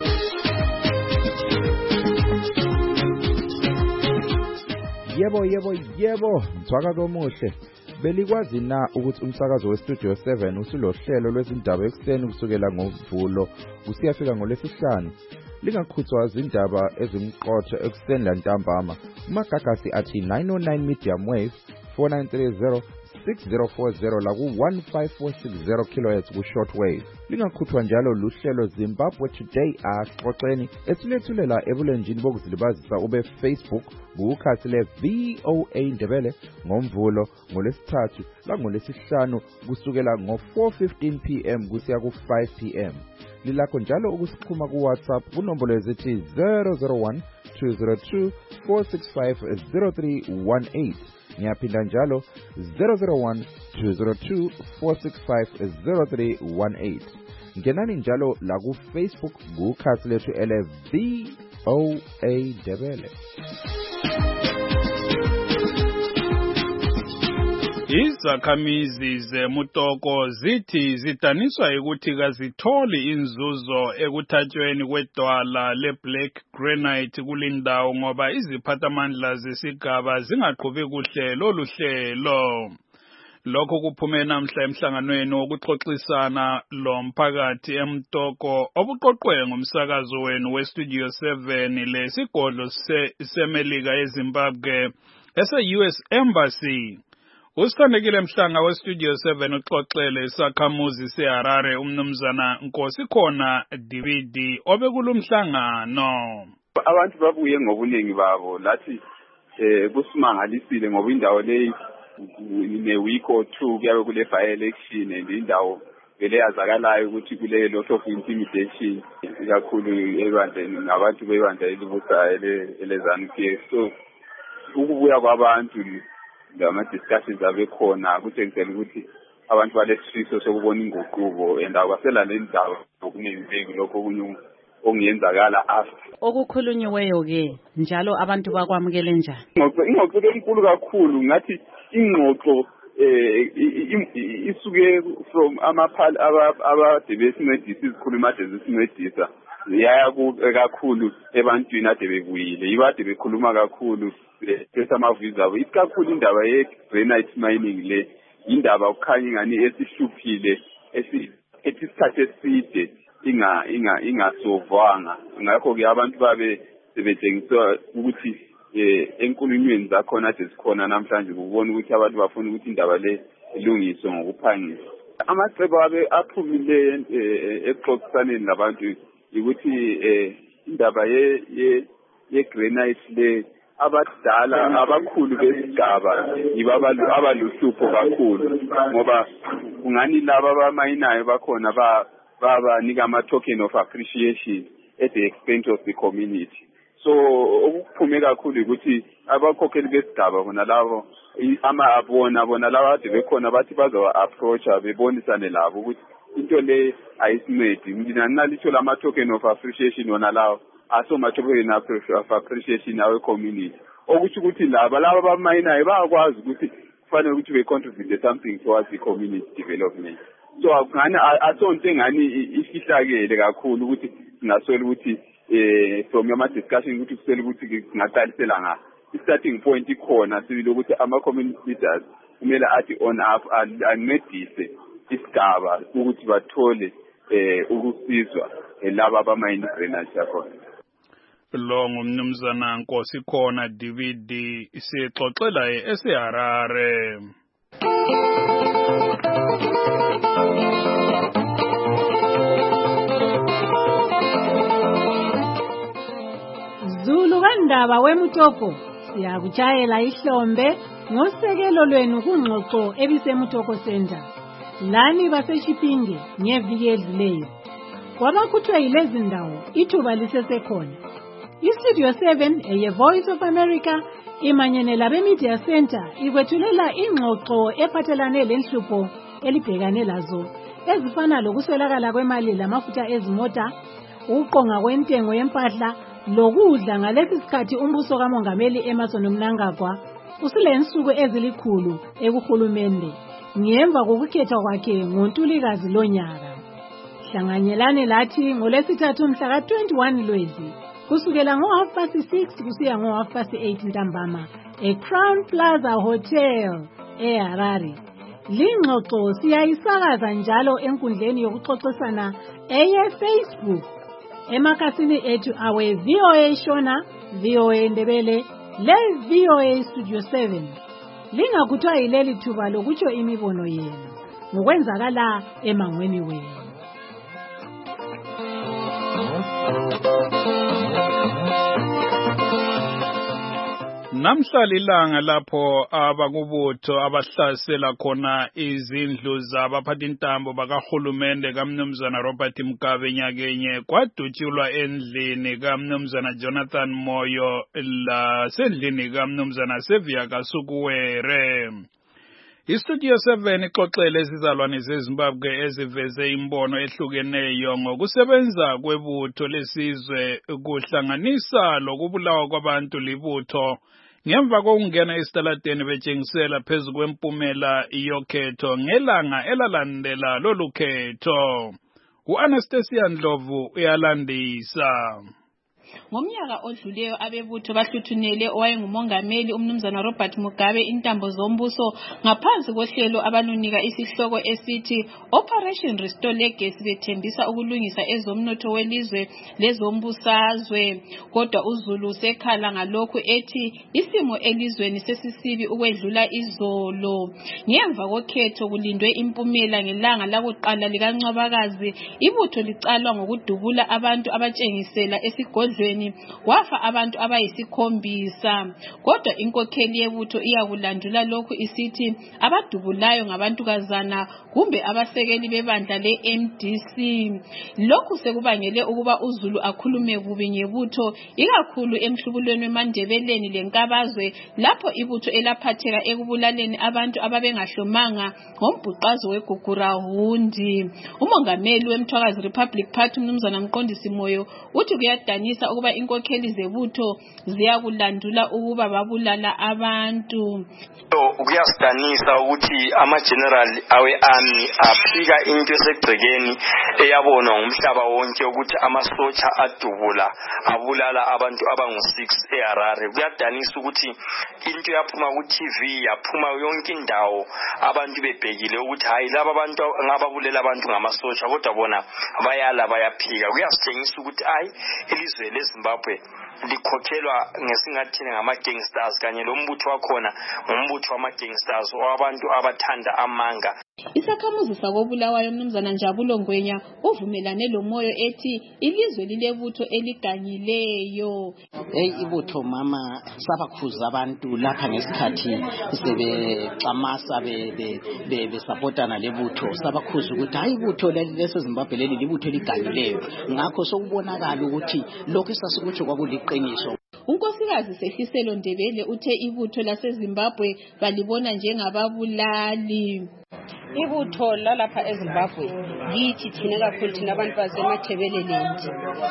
Yebo yebo yebo mthwaka komuhle belikwazi na ukuthi umsakazo weStudio seven usulohlelo lwezindaba ekseni kusukela ngoVulo kusiyafika ngolesihlanu lingakhuthwa izindaba ezimqotho ekseni lantambama umagagasi athi nine oh nine medium wave four nine three zero six zero four zero la ku one five four six zero kilohertz ku shortwave lingakhuthwa njalo luhlelo Zimbabwe Today axoxeni ethulethulela ebulenjini bokuzilibazisa ube Facebook bukhasi le V O A Ndebele ngomvulo ngolesithathu langolesihlanu kusukela ngo four fifteen p m kusiya ku five p m lilakho njalo ukusikhuma ku WhatsApp kunombolo ezithi zero zero one two zero two four six five zero three one eight ngiyaphinda njalo zero zero one two zero two four six five zero three one eight ngenani njalo la ku Facebook kukhasi lethu ele V O A Ndebele. Izakhamizi zeMutoko zithi zidaniswa ukuthi kazitholi inzuzo ekuthathweni kwedwala leBlack Granite kulindawo ngoba iziphathamandla zesigaba zingaqhubi kuhle lolu hlelo. Lokho kuphume namhla emhlanganweni wokuxoxisana lomphakathi eMtoko obuqoqwe ngumsakazo wenu weStudio seven lesigodlo seMelika eZimbabwe ese-U S Embassy. Usithandekile Mhlanga weStudio seven uxoxele isakhamuzi seHarare umnumzana Nkosi khona D V D obekulumhlangano. Abantu babuye ngobuningi babo lathi eh kusimangalisile ngoba indawo le ne week or two kuyabe kule by election and indawo vele yazakalayo ukuthi kule lot of intimidation kakhulu ebandeni ngabantu bebandla elibusayo elezanu P F. So ukubuya kwabantu ngama discussions abekhona kutshengisela ukuthi abantu balesifiso sokubona inguquko and akwasela le ndawo okuningi lokho okunye ongiyenzakala after okukhulunyiweyo ke njalo abantu bakwamukele njani. Ingxoxo enkulu kakhulu ngathi ingxoxo eh isuke from amaphal abade besimedisa izikhuluma ade zisimedisa yaya kakhulu ebantwini ade bekuyile ibade bekhuluma kakhulu bese amavisa abo isikakhulu indaba ye-granite mining le indaba ukukhanya ngani esihluphile esisikhathi eside inga inga ingasovwanga ngakho ke abantu babe sebetshengiswa ukuthi eh enkulunyweni zakhona ade sikhona namhlanje ukubona ukuthi abantu bafuna ukuthi indaba le ilungiswe ngokuphangisa. Amacebo abe aphumile exoxisaneni labantu ukuthi eh indaba ye ye granite le abadala abakhulu besigaba yibabantu abaluhlupho kakhulu ngoba ungani laba abamayinayo bakhona ba babanika ama token of appreciation at the expense of the community. So okuphume kakhulu ukuthi abakhokheli besigaba bona labo ama abona bona laba ade bekhona bathi bazawa approacha bebonisane labo ukuthi into le ayisimedi mina nalitho lama token of appreciation wona lawo aso ma token of appreciation awe community okuthi ukuthi laba laba abamayinayo bayakwazi ukuthi kufanele ukuthi be contribute something towards the community development. So ngani asonto ngani isihlakele kakhulu ukuthi singasola ukuthi eh from your discussion ukuthi kusele ukuthi ngaqalisela nga i-starting point ikhona sibili ukuthi ama-community leaders kumele athi on up ancedise isigaba ukuthi bathole eh ukusizwa laba abama-immigrant yakhona. Lo ngumnumzana Nkosikhona David sixoxela eseHarare. Zulu kaNdaba weMutoko siyakutshayela ihlombe ngosekelo lwenu kungxoxo ebiseMutoko Center. Lani baseshipinge ngeviki edluleyo. Kwabakhuthwe yilezi ndawo ithuba lisesekhona. iStudio seven eye Voice of America imanyene labe Media Center ikwethulela ingxoxo ephathelane lenhlupho elibhekane lazo ezifana lokuswelakala kwemali lamafutha ezimota, uqonga kwentengo yempahla lokudla. Ngalesi sikhathi umbuso kaMongameli Emmerson Mnangagwa usilensuku ezilikhulu ekuhulumende ngemva kokukhethwa kwakhe ngoNtulikazi lonyaka. Hlanganyelane lathi ngolesithathu mhla ka twenty-one Lwezi kusukela ngo half past six kusiya ngo half past eight ntambama eCrown Plaza Hotel eHarare. Lingxoxo siyayisakaza njalo enkundleni yokuxoxisana eye Facebook emakasini ethu awe V O A Shona, V O A Ndebele le V O A Studio seven. Lingakuthwa yileli thuba lokutsho imibono yenu ngokwenzakala emangweni wenu. Namhla lilanga lapho abakubutho abahlasela khona izindlu zabaphathintambo bakahulumende kaMnumzana Robert Mugabe nyakenye kwadutshulwa endlini kaMnumzana Jonathan Moyo lasendlini kaMnumzana Sevia Kasukuwere. iStudio seven ixoxele izizalwane zeZimbabwe eziveze imbono ehlukeneyo ngokusebenza kwebutho lesizwe kuhlanganisa lokubulawa kwabantu libutho ngemva kokungena esitaladeni betshengisela phezu kwempumela yokhetho ngelanga elalandela lolu khetho. U-Anastasia Ndlovu uyalandisa. Ngomnyaka odluleyo abebutho bahluthunele owayengumongameli umnumzana Robert Mugabe intambo zombuso ngaphansi kohlelo abalunika isihloko esithi Operation Restore Legacy bethembisa ukulungisa ezomnotho welizwe lezombusazwe. Kodwa uZulu usekhala ngalokhu ethi isimo elizweni sesisibi ukwedlula izolo. Ngemva kokhetho kulindwe impumela ngelanga lakuqala likaNcwabakazi. Ibutho licalwa ngokudubula abantu abatshengisela esigodlweni wafa abantu abayisikhombisa. Kodwa inkokheli yebutho iyakulandula lokhu isithi abadubulayo ngabantukazana kumbe abasekeli bebandla le-M D C. Lokhu sekubangele ukuba uZulu akhulume kubi ngebutho ikakhulu emhlubulweni weMandebeleni lenkabazwe lapho ibutho elaphatheka ekubulaleni abantu ababengahlomanga ngombhuqazo weGugurahundi. Umongameli weMthwakazi Republic Party umnumzana Mqondisi Moyo uthi kuyadanisa ukuba inkokheli zebutho ziyakulandula ukuba babulala abantu. Kuyasidanisa ukuthi ama-general awe-army aphika into esegcekeni eyabonwa ngumhlaba wonke ukuthi amasotsha adubula abulala abantu abangu-six eHarare. Kuyadanisa ukuthi into yaphuma ku-T V yaphuma yonke indawo abantu bebhekile ukuthi hayi laba abantu ngababulela abantu ngamasotsha kodwa bona bayala bayaphika. Kuyasitshengisa ukuthi hayi ilizwe leZimbabwe likhokhelwa ngesingathini ngama-gangsters kanye lo mbutho wakhona ngumbutho wama-gangsters wabantu abathanda amanga. Isakhamuzi sakobulawayo umnumzana Njabulo Ngwenya uvumelane lo Moyo ethi ilizwe lilebutho eliganyileyo. Hey ibutho mama sabakhuza abantu lapha ngesikhathi sebexamasa be be besupportana lebutho sabakhuza ukuthi hayi ibutho lesi Zimbabwe leli libutho eliganyileyo. Ngakho sokubonakala ukuthi lokho sasikutsho kwakuliqiniso. Unkosikazi Sehliselo Ndebele uthe ibutho laseZimbabwe balibona njengababulali. Ibutho lalapha eZimbabwe lithi thina kakhulu thina abantu basemathebelelendi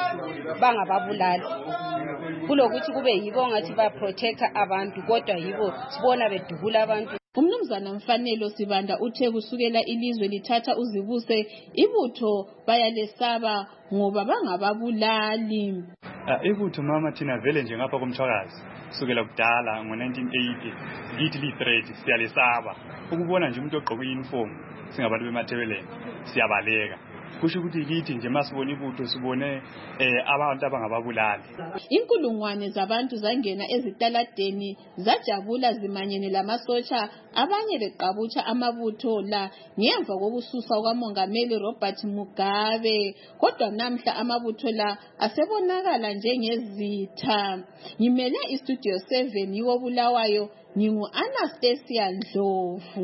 bangababulali kulokuthi kube yibo ngathi ba protect abantu kodwa yibo sibona bedubula abantu. Umnumzana Mfanelo Sibanda uthe kusukela ilizwe lithatha uzibuse ibutho bayalesaba ngoba bangababulali. Ibutho mama thina vele nje ngapha komthwakazi kusukela kudala ngo nineteen eighty lithi li threat siyalesaba ukubona nje umuntu ogqoke uniform singabantu bemathebeleni siyabaleka kusho ukuthi kithi nje masibona ibutho sibone eh abantu abangababulali. Inkulungwane zabantu zangena ezitaladeni zajabula zimanyene lamasotsha abanye beqabutsha amabutho la ngemva kokususa kwamongameli Robert Mugabe, kodwa namhla amabutho la asebonakala njengezitha. Ngimele istudio seven yiwo Bulawayo, ngingu Anastasia Ndlovu.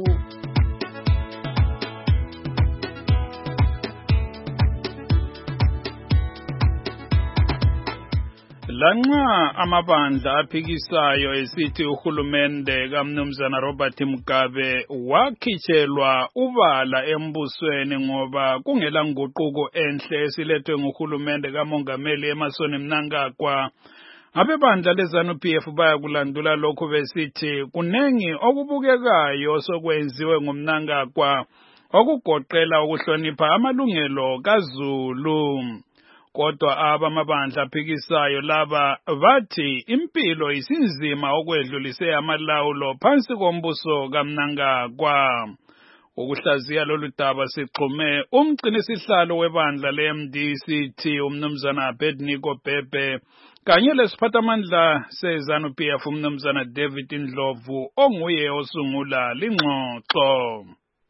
Lanxa amabandla aphikisayo esithi uhulumende kaMnumzana Robert Mugabe wakhitshelwa ubala embusweni ngoba kungela nguquko enhle esilethwe nguhulumende kamongameli Emmerson Mnangagwa, abebandla leZANU P F bayakulandula lokho besithi kunengi okubukekayo sokwenziwe ngumnangagwa okugoqela ukuhlonipha amalungelo kaZulu. Kodwa abamabandla aphikisayo laba bathi impilo isinzima okwedlulise amalawulo phansi kombuso kaMnangagwa. Ukuhlaziya lolu daba sigxume umgcinisihlalo webandla le-M D C T umnumzana Abednego Bhebhe kanye lesiphathamandla seZANU P F umnumzana David Ndlovu onguye osungula lingxoxo.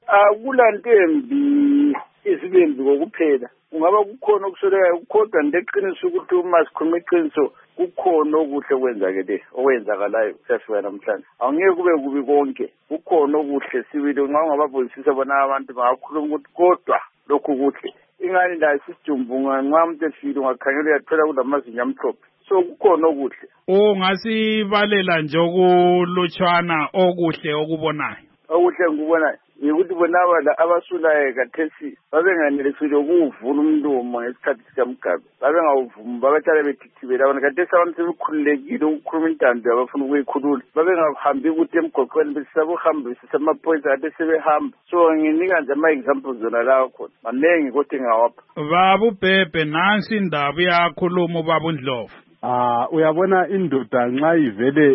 Akulantembi izibembi kokuphela ungaba kukhona okusolekayo kodwa ndeqiniso ukuthi uma sikhuluma iqiniso kukhona okuhle kwenzakele okwenzakalayo siyafika namhlanje. Awungeke kube kubi konke, kukhona okuhle sibili nxa ungababuzisisa bona abantu bangakhuluma ukuthi kodwa lokhu kuhle ingani la sisijumbunga nxa umuntu efile ungakhangela uyathola kulamazinyo amhlophe, so kukhona okuhle. Ungasibalela nje okulutshwana okuhle okubonayo? Okuhle ngikubonayo yikuthi bona abasulayo kathesi babenganelisile ukuvula umlomo ngesikhathi sikaMugabe, babengawuvumi babehlala bethithibela abantu. Kathesi abantu sebekhululekile ukukhuluma intando abafuna ukuyikhulula, babengahambi ukuthi emgoqweni besisabuhamba besisamapolisa kade sebehamba. So nginika nje ama-examples zona lawo khona manengi kodwa ngawapha. Babu Bhebhe, nansi indaba iyakhuluma ubaba Ndlovu. Ah uyabona indoda nxa ivele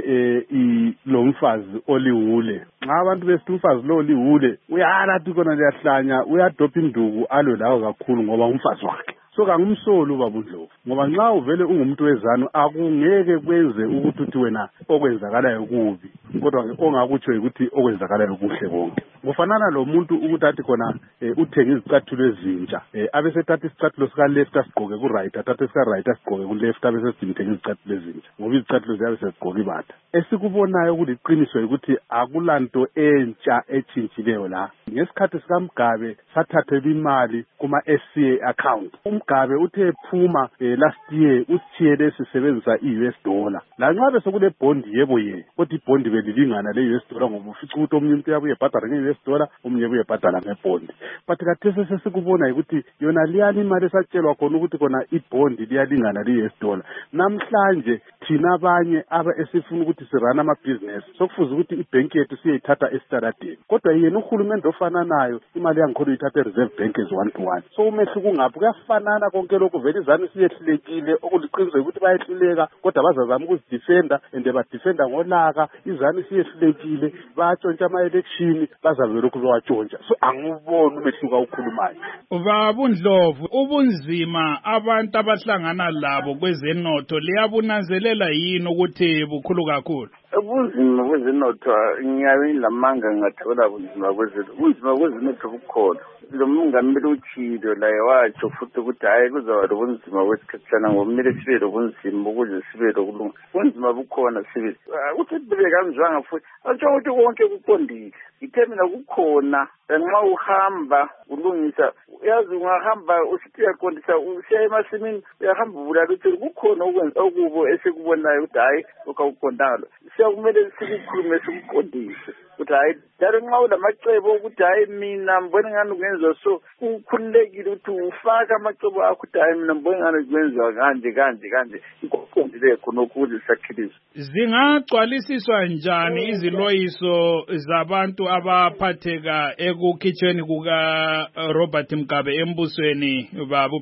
eh lomfazi oliwule, nxa abantu besithi umfazi lo oliwule uyalathi khona liyahlanya uyadopha induku alo lawo kakhulu ngoba umfazi wakhe. So kangumsolo ubaba Ndlovu ngoba nxa uvele ungumuntu weZANU akungeke kwenze ukuthi uthi wena okwenzakalayo kubi, kodwa ongakutsho ukuthi okwenzakalayo kuhle konke. Kufanana lo muntu ukuthi athi khona uthenga izicathulo ezintsha abesethatha isicathulo sika left asigqoke ku right, athatha sika right asigqoke ku left abesesithenga izicathulo ezintsha ngoba izicathulo ziyabe sezigqoke ibatha. Esikubonayo kuliqiniso ukuthi akulanto entsha etshintshileyo la. Ngesikhathi sikaMugabe sathathelwa imali kuma S C A account. Mugabe uthe phuma last year usithiyele sisebenzisa i-U S dollar. Lanxa besokule bond yebo ye, kodwa ibond belilingana le-U S dollar ngoba ufica ukuthi omunye umuntu uyabuye ebhadala nge-U S dollar, omunye ubuye ebhadala ngebond. But kathesi sesikubona ukuthi yona liyani imali esatshelwa khona ukuthi khona ibond liyalingana le-U S dollar. Namhlanje thina abanye aba esifuna ukuthi sirana ama-business sokufuza ukuthi ibhenki yethu siyayithatha esitaladeni, kodwa yena uhulumende ofananayo imali yangikhona uyithatha e-reserve bank as one to one. So umehluko ungaphi? Kuyafanana konke lokhu vele iZANU siyehlulekile okuliqiniso ukuthi bayehluleka kodwa bazazama ukuzidefenda and badefenda ngolaka. iZANU siyehlulekile batshontsha ama-election bazabe lokhu bewatshontsha. So anguboni umehluko awukhulumayo. Baba Ndlovu, ubunzima abantu abahlangana labo kwezenotho liyabunanzelela yini ukuthi bukhulu kakhulu? Ubunzima kwezenotho ngiyabe lamanga ngathola ubunzima kwezenotho. Ubunzima kwezenotho bukhona. Lo mongameli utshilo laye watsho futhi ukuthi hayi kuzaba lobunzima kwesikhathana ngomele sibe lobunzima ukuze sibe lokulunga. Ubunzima bukhona sibe ukuthi sibe kanjani futhi atsho ukuthi konke kuqondile. Ithe mina kukhona nxa uhamba ulungisa uyazi ungahamba usithi uyaqondisa usiya emasimini uyahamba ubulala ukuthi kukhona okwenza okubo esikubonayo ukuthi hayi ukawuqondalo. Siyakumele sikukhulume sikuqondise ukuthi hayi njalo nxa ulamacebo ukuthi hayi mina mbona ngani kwenziwa so ukhululekile ukuthi ufake amacebo akho ukuthi hayi mina mbona ngani kwenziwa kanje kanje kanje kuqondile khona ukuthi sakhilizwe. Zingagcwalisiswa njani iziloyiso zabantu abaphatheka ekukhitshweni kuka Robert Mugabe embusweni Babu Bhebhe?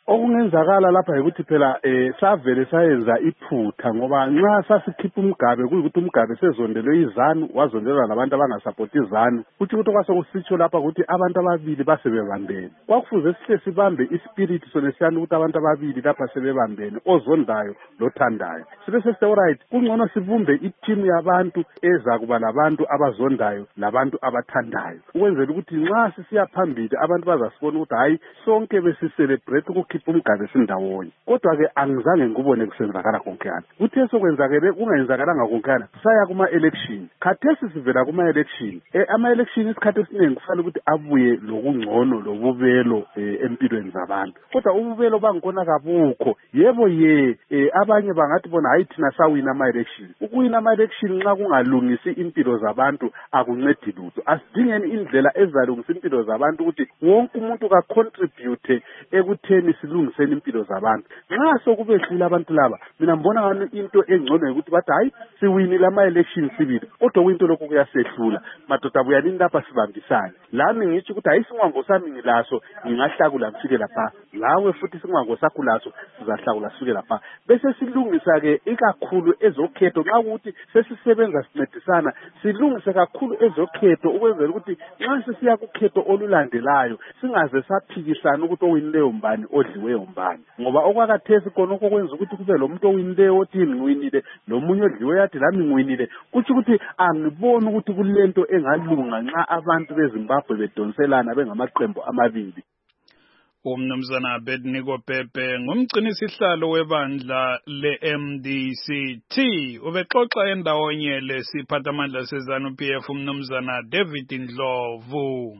okungenzakala lapha ukuthi phela eh savele sayenza iphutha ngoba nxa sasikhipha umgabe kuyikuthi umgabe sezondelwe izanu wazondelwa nabantu abangasapoti izanu kuthi ukuthi kwasekusitsho lapha ukuthi abantu ababili basebebambene kwakufuze sihle sibambe ispirit sonesiyana ukuthi abantu ababili lapha sebebambene ozondayo lothandayo sibe sesithi alright kungcono sibumbe iteam yabantu eza kuba labantu abazondayo labantu abathandayo ukwenzela ukuthi nxa sisiya phambili abantu bazasibona ukuthi hayi sonke besicelebrate ukukhipha umgabe sindawonye kodwa-ke angizange ngikubone kusenzakala konkeyana kuthe sokwenzakele kungenzakalanga konkeyana saya kuma-election khathesi sivela kuma-election um ama-election isikhathi esiningi kufanele ukuthi abuye lokungcono lobubelo um empilweni zabantu kodwa ububelo bangikona kabukho yebo ye um abanye bangathi bona hayi thina sawina ama-election ukuwina ama-election nxa kungalungisi impilo zabantu akuncedi lutho asidingeni indlela ezalungisa impilo zabantu ukuthi wonke umuntu kacontribute ekutheni silungiseni impilo zabantu nxa sokubehlula abantu laba mina mbona ngani into engcono ukuthi bathi hayi siwinile ama-election sibili kodwa kuyinto lokhu kuyasehlula madoda buyanini lapha sibambisane lami ngitsho ukuthi hayi isinqwango sami ngilaso ngingahlakula ngifike lapha lawe futhi isinqwango sakho laso sizahlakula sifike lapha bese silungisa-ke ikakhulu ezokhetho nxa ukuthi sesisebenza sincedisana silungise kakhulu ezokhetho ukwenzela ukuthi nxa sisiya kukhetho olulandelayo singaze saphikisana ukuthi owinileyo mbani odliweyo mbani ngoba okwakathesi khonokho kwenza ukuthi kube lo muntu owinileyo othi ngiwinile nomunye odliweyo athi lami ngiwinile kutsho ukuthi angiboni ukuthi kulento engalunga nxa abantu beZimbabwe bedonselana bengamaqembu amabili. Umnumzana Abednego Pepe ngumgcinisihlalo webandla le-M D C T ubexoxa endawonye lesiphathamandla seZANU P F umnumzana David Ndlovu.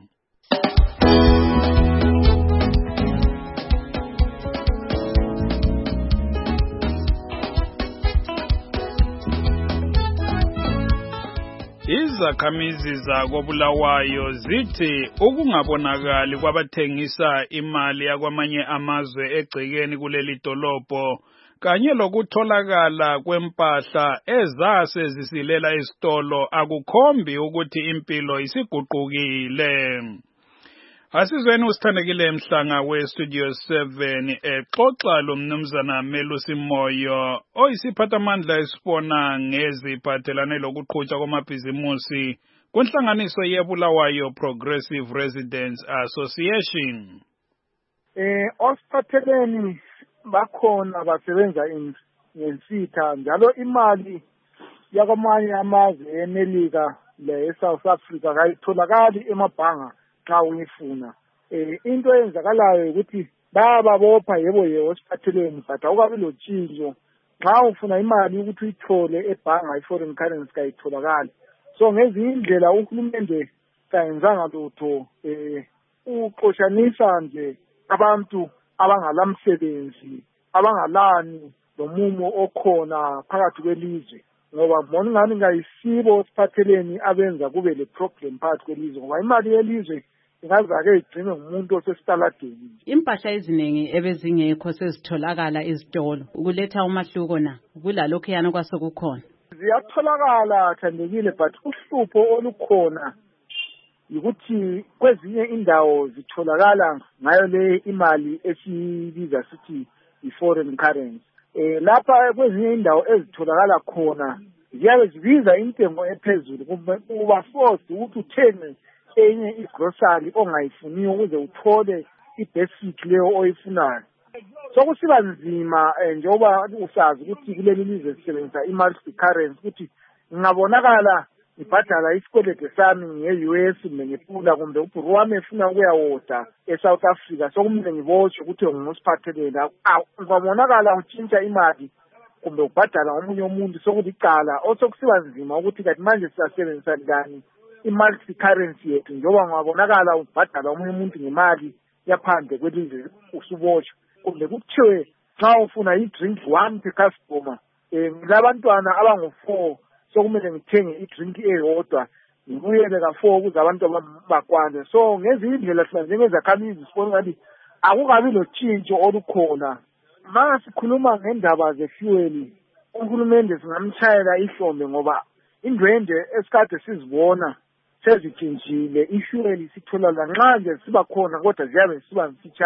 Izakhamizi zakoBulawayo zithi ukungabonakali kwabathengisa imali yakwamanye amazwe egcekeni kuleli dolobho kanye lokutholakala kwempahla ezase zisilela isitolo akukhombi ukuthi impilo isiguqukile. Asizweni usithandekile emhlanga we-Studio seven exoxa lo mnumzana Melusi Moyo oyisiphathamandla esibona ngeziphathelane lokuqhutshwa kwamabhizimusi kunhlanganiso yeBulawayo Progressive Residents Association. Eh osiphatheleni bakhona basebenza ngensitha njalo imali yakwamanye amazwe eMelika le eSouth Africa kayitholakali emabhanga xa uyifuna eh into eyenzakalayo ukuthi bayababopha yebo yebo siphatheleni but awukabi lotshintsho xa ufuna imali ukuthi uyithole ebhanga i-foreign currency kayitholakali so ngezinye indlela uhulumende kayenzanga lutho eh uxoshanisa nje abantu abangalamsebenzi abangalani lomumo okhona phakathi kwelizwe ngoba mbona ngani ngayisibo siphatheleni abenza kube le problem phakathi kwelizwe ngoba imali yelizwe ingazake igcine ngumuntu osesitaladeni. Impahla eziningi ebezingekho sezitholakala izitolo ukuletha umahluko na kulalokho yana kwasekukhona ziyatholakala thandekile but uhlupho olukhona ukuthi kwezinye indawo zitholakala ngayo le imali esibiza sithi i-foreign currency eh lapha kwezinye indawo ezitholakala khona ziyabe zibiza intengo ephezulu kuba forced ukuthi uthenge enye igrocery ongayifuniyo ukuze uthole i-basic leyo oyifunayo sokusiba nzima njengoba usazi ukuthi kuleli lizwe sisebenzisa i-multi currency ukuthi ngingabonakala ngibhadala isikweletu sami nge-U S kumbe ngepula kumbe ubhuru wami efuna ukuyawoda eSouth Africa sokumele ngibotshwe ukuthi ngingusiphatheleni ngabonakala utshintsha imali kumbe ubhadala ngomunye umuntu sokuthi icala osokusiba nzima ukuthi kanti manje sisasebenzisa njani i-multi currency yethu njengoba ngabonakala ubhadala omunye umuntu ngemali yaphandle kwelizwe usubotshwe kumbe kuthiwe xa ufuna i-drink one per customer um ngilabantwana abangu-four sokumele ngithenge i-drink eyodwa ngibuyele ka-four ukuze abantu bakwane so ngezinye indlela thina njengezakhamizi sibona ngathi akukabi lotshintsho olukhona ma sikhuluma ngendaba ze-fuel uhulumende singamtshayela ihlombe ngoba indwende esikade sizibona sezitshintshile i-fuel sitholakala nxa nje siba khona kodwa ziyabe siba mfitshane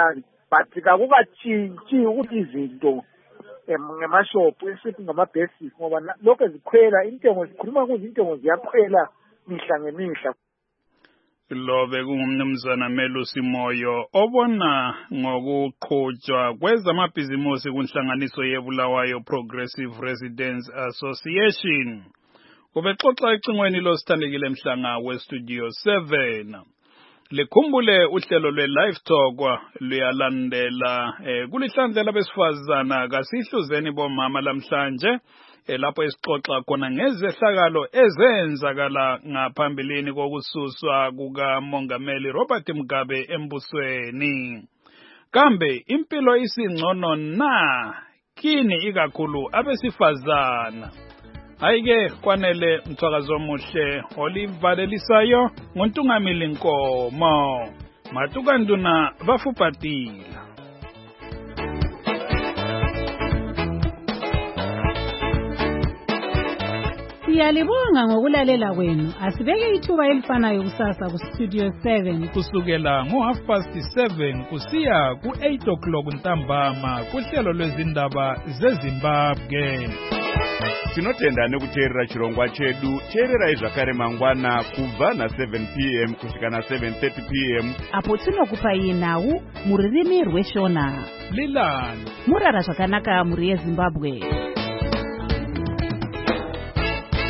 but kakukatshintshi ukuthi izinto ngemashophu esithi ngama-basic ngoba lokho ezikhwela intengo zikhuluma ukuthi intengo ziyakhwela mihla ngemihla. Lo bekungumnumzana Melusi Moyo obona ngokuqhutshwa kwezamabhizimusi kunhlanganiso yeBulawayo Progressive Residents Association. Ubexoxa ecingweni losithandekile Mhlanga weStudio seven. Likhumbule uhlelo lwe-Live Talk luyalandela eh, kulihlandlela besifazana kasihluzeni bomama lamhlanje eh, lapho esixoxa khona ngezehlakalo ezenzakala ngaphambilini kokususwa kukaMongameli Robert Mugabe embusweni. Kambe impilo isingcono na kini ikakhulu abesifazana? Ayike kwanele Mthwakazo Muhle olivalelisayo nguntungamili Nkomo matukanduna bafupatila. Siyalibonga ngokulalela kwenu. Asibeke ithuba elifanayo kusasa ku Studio seven kusukela ngo half past seven kusiya ku eight o'clock ntambama kuhlelo lwezindaba zeZimbabwe. Tinotenda nekuteerera chirongwa chedu. Teererai zvakare mangwana kubva na seven p m kusvika na seven thirty p m apo tinokupai nhau muririmi rweshona. Lilani murara zvakanaka muri yeZimbabwe.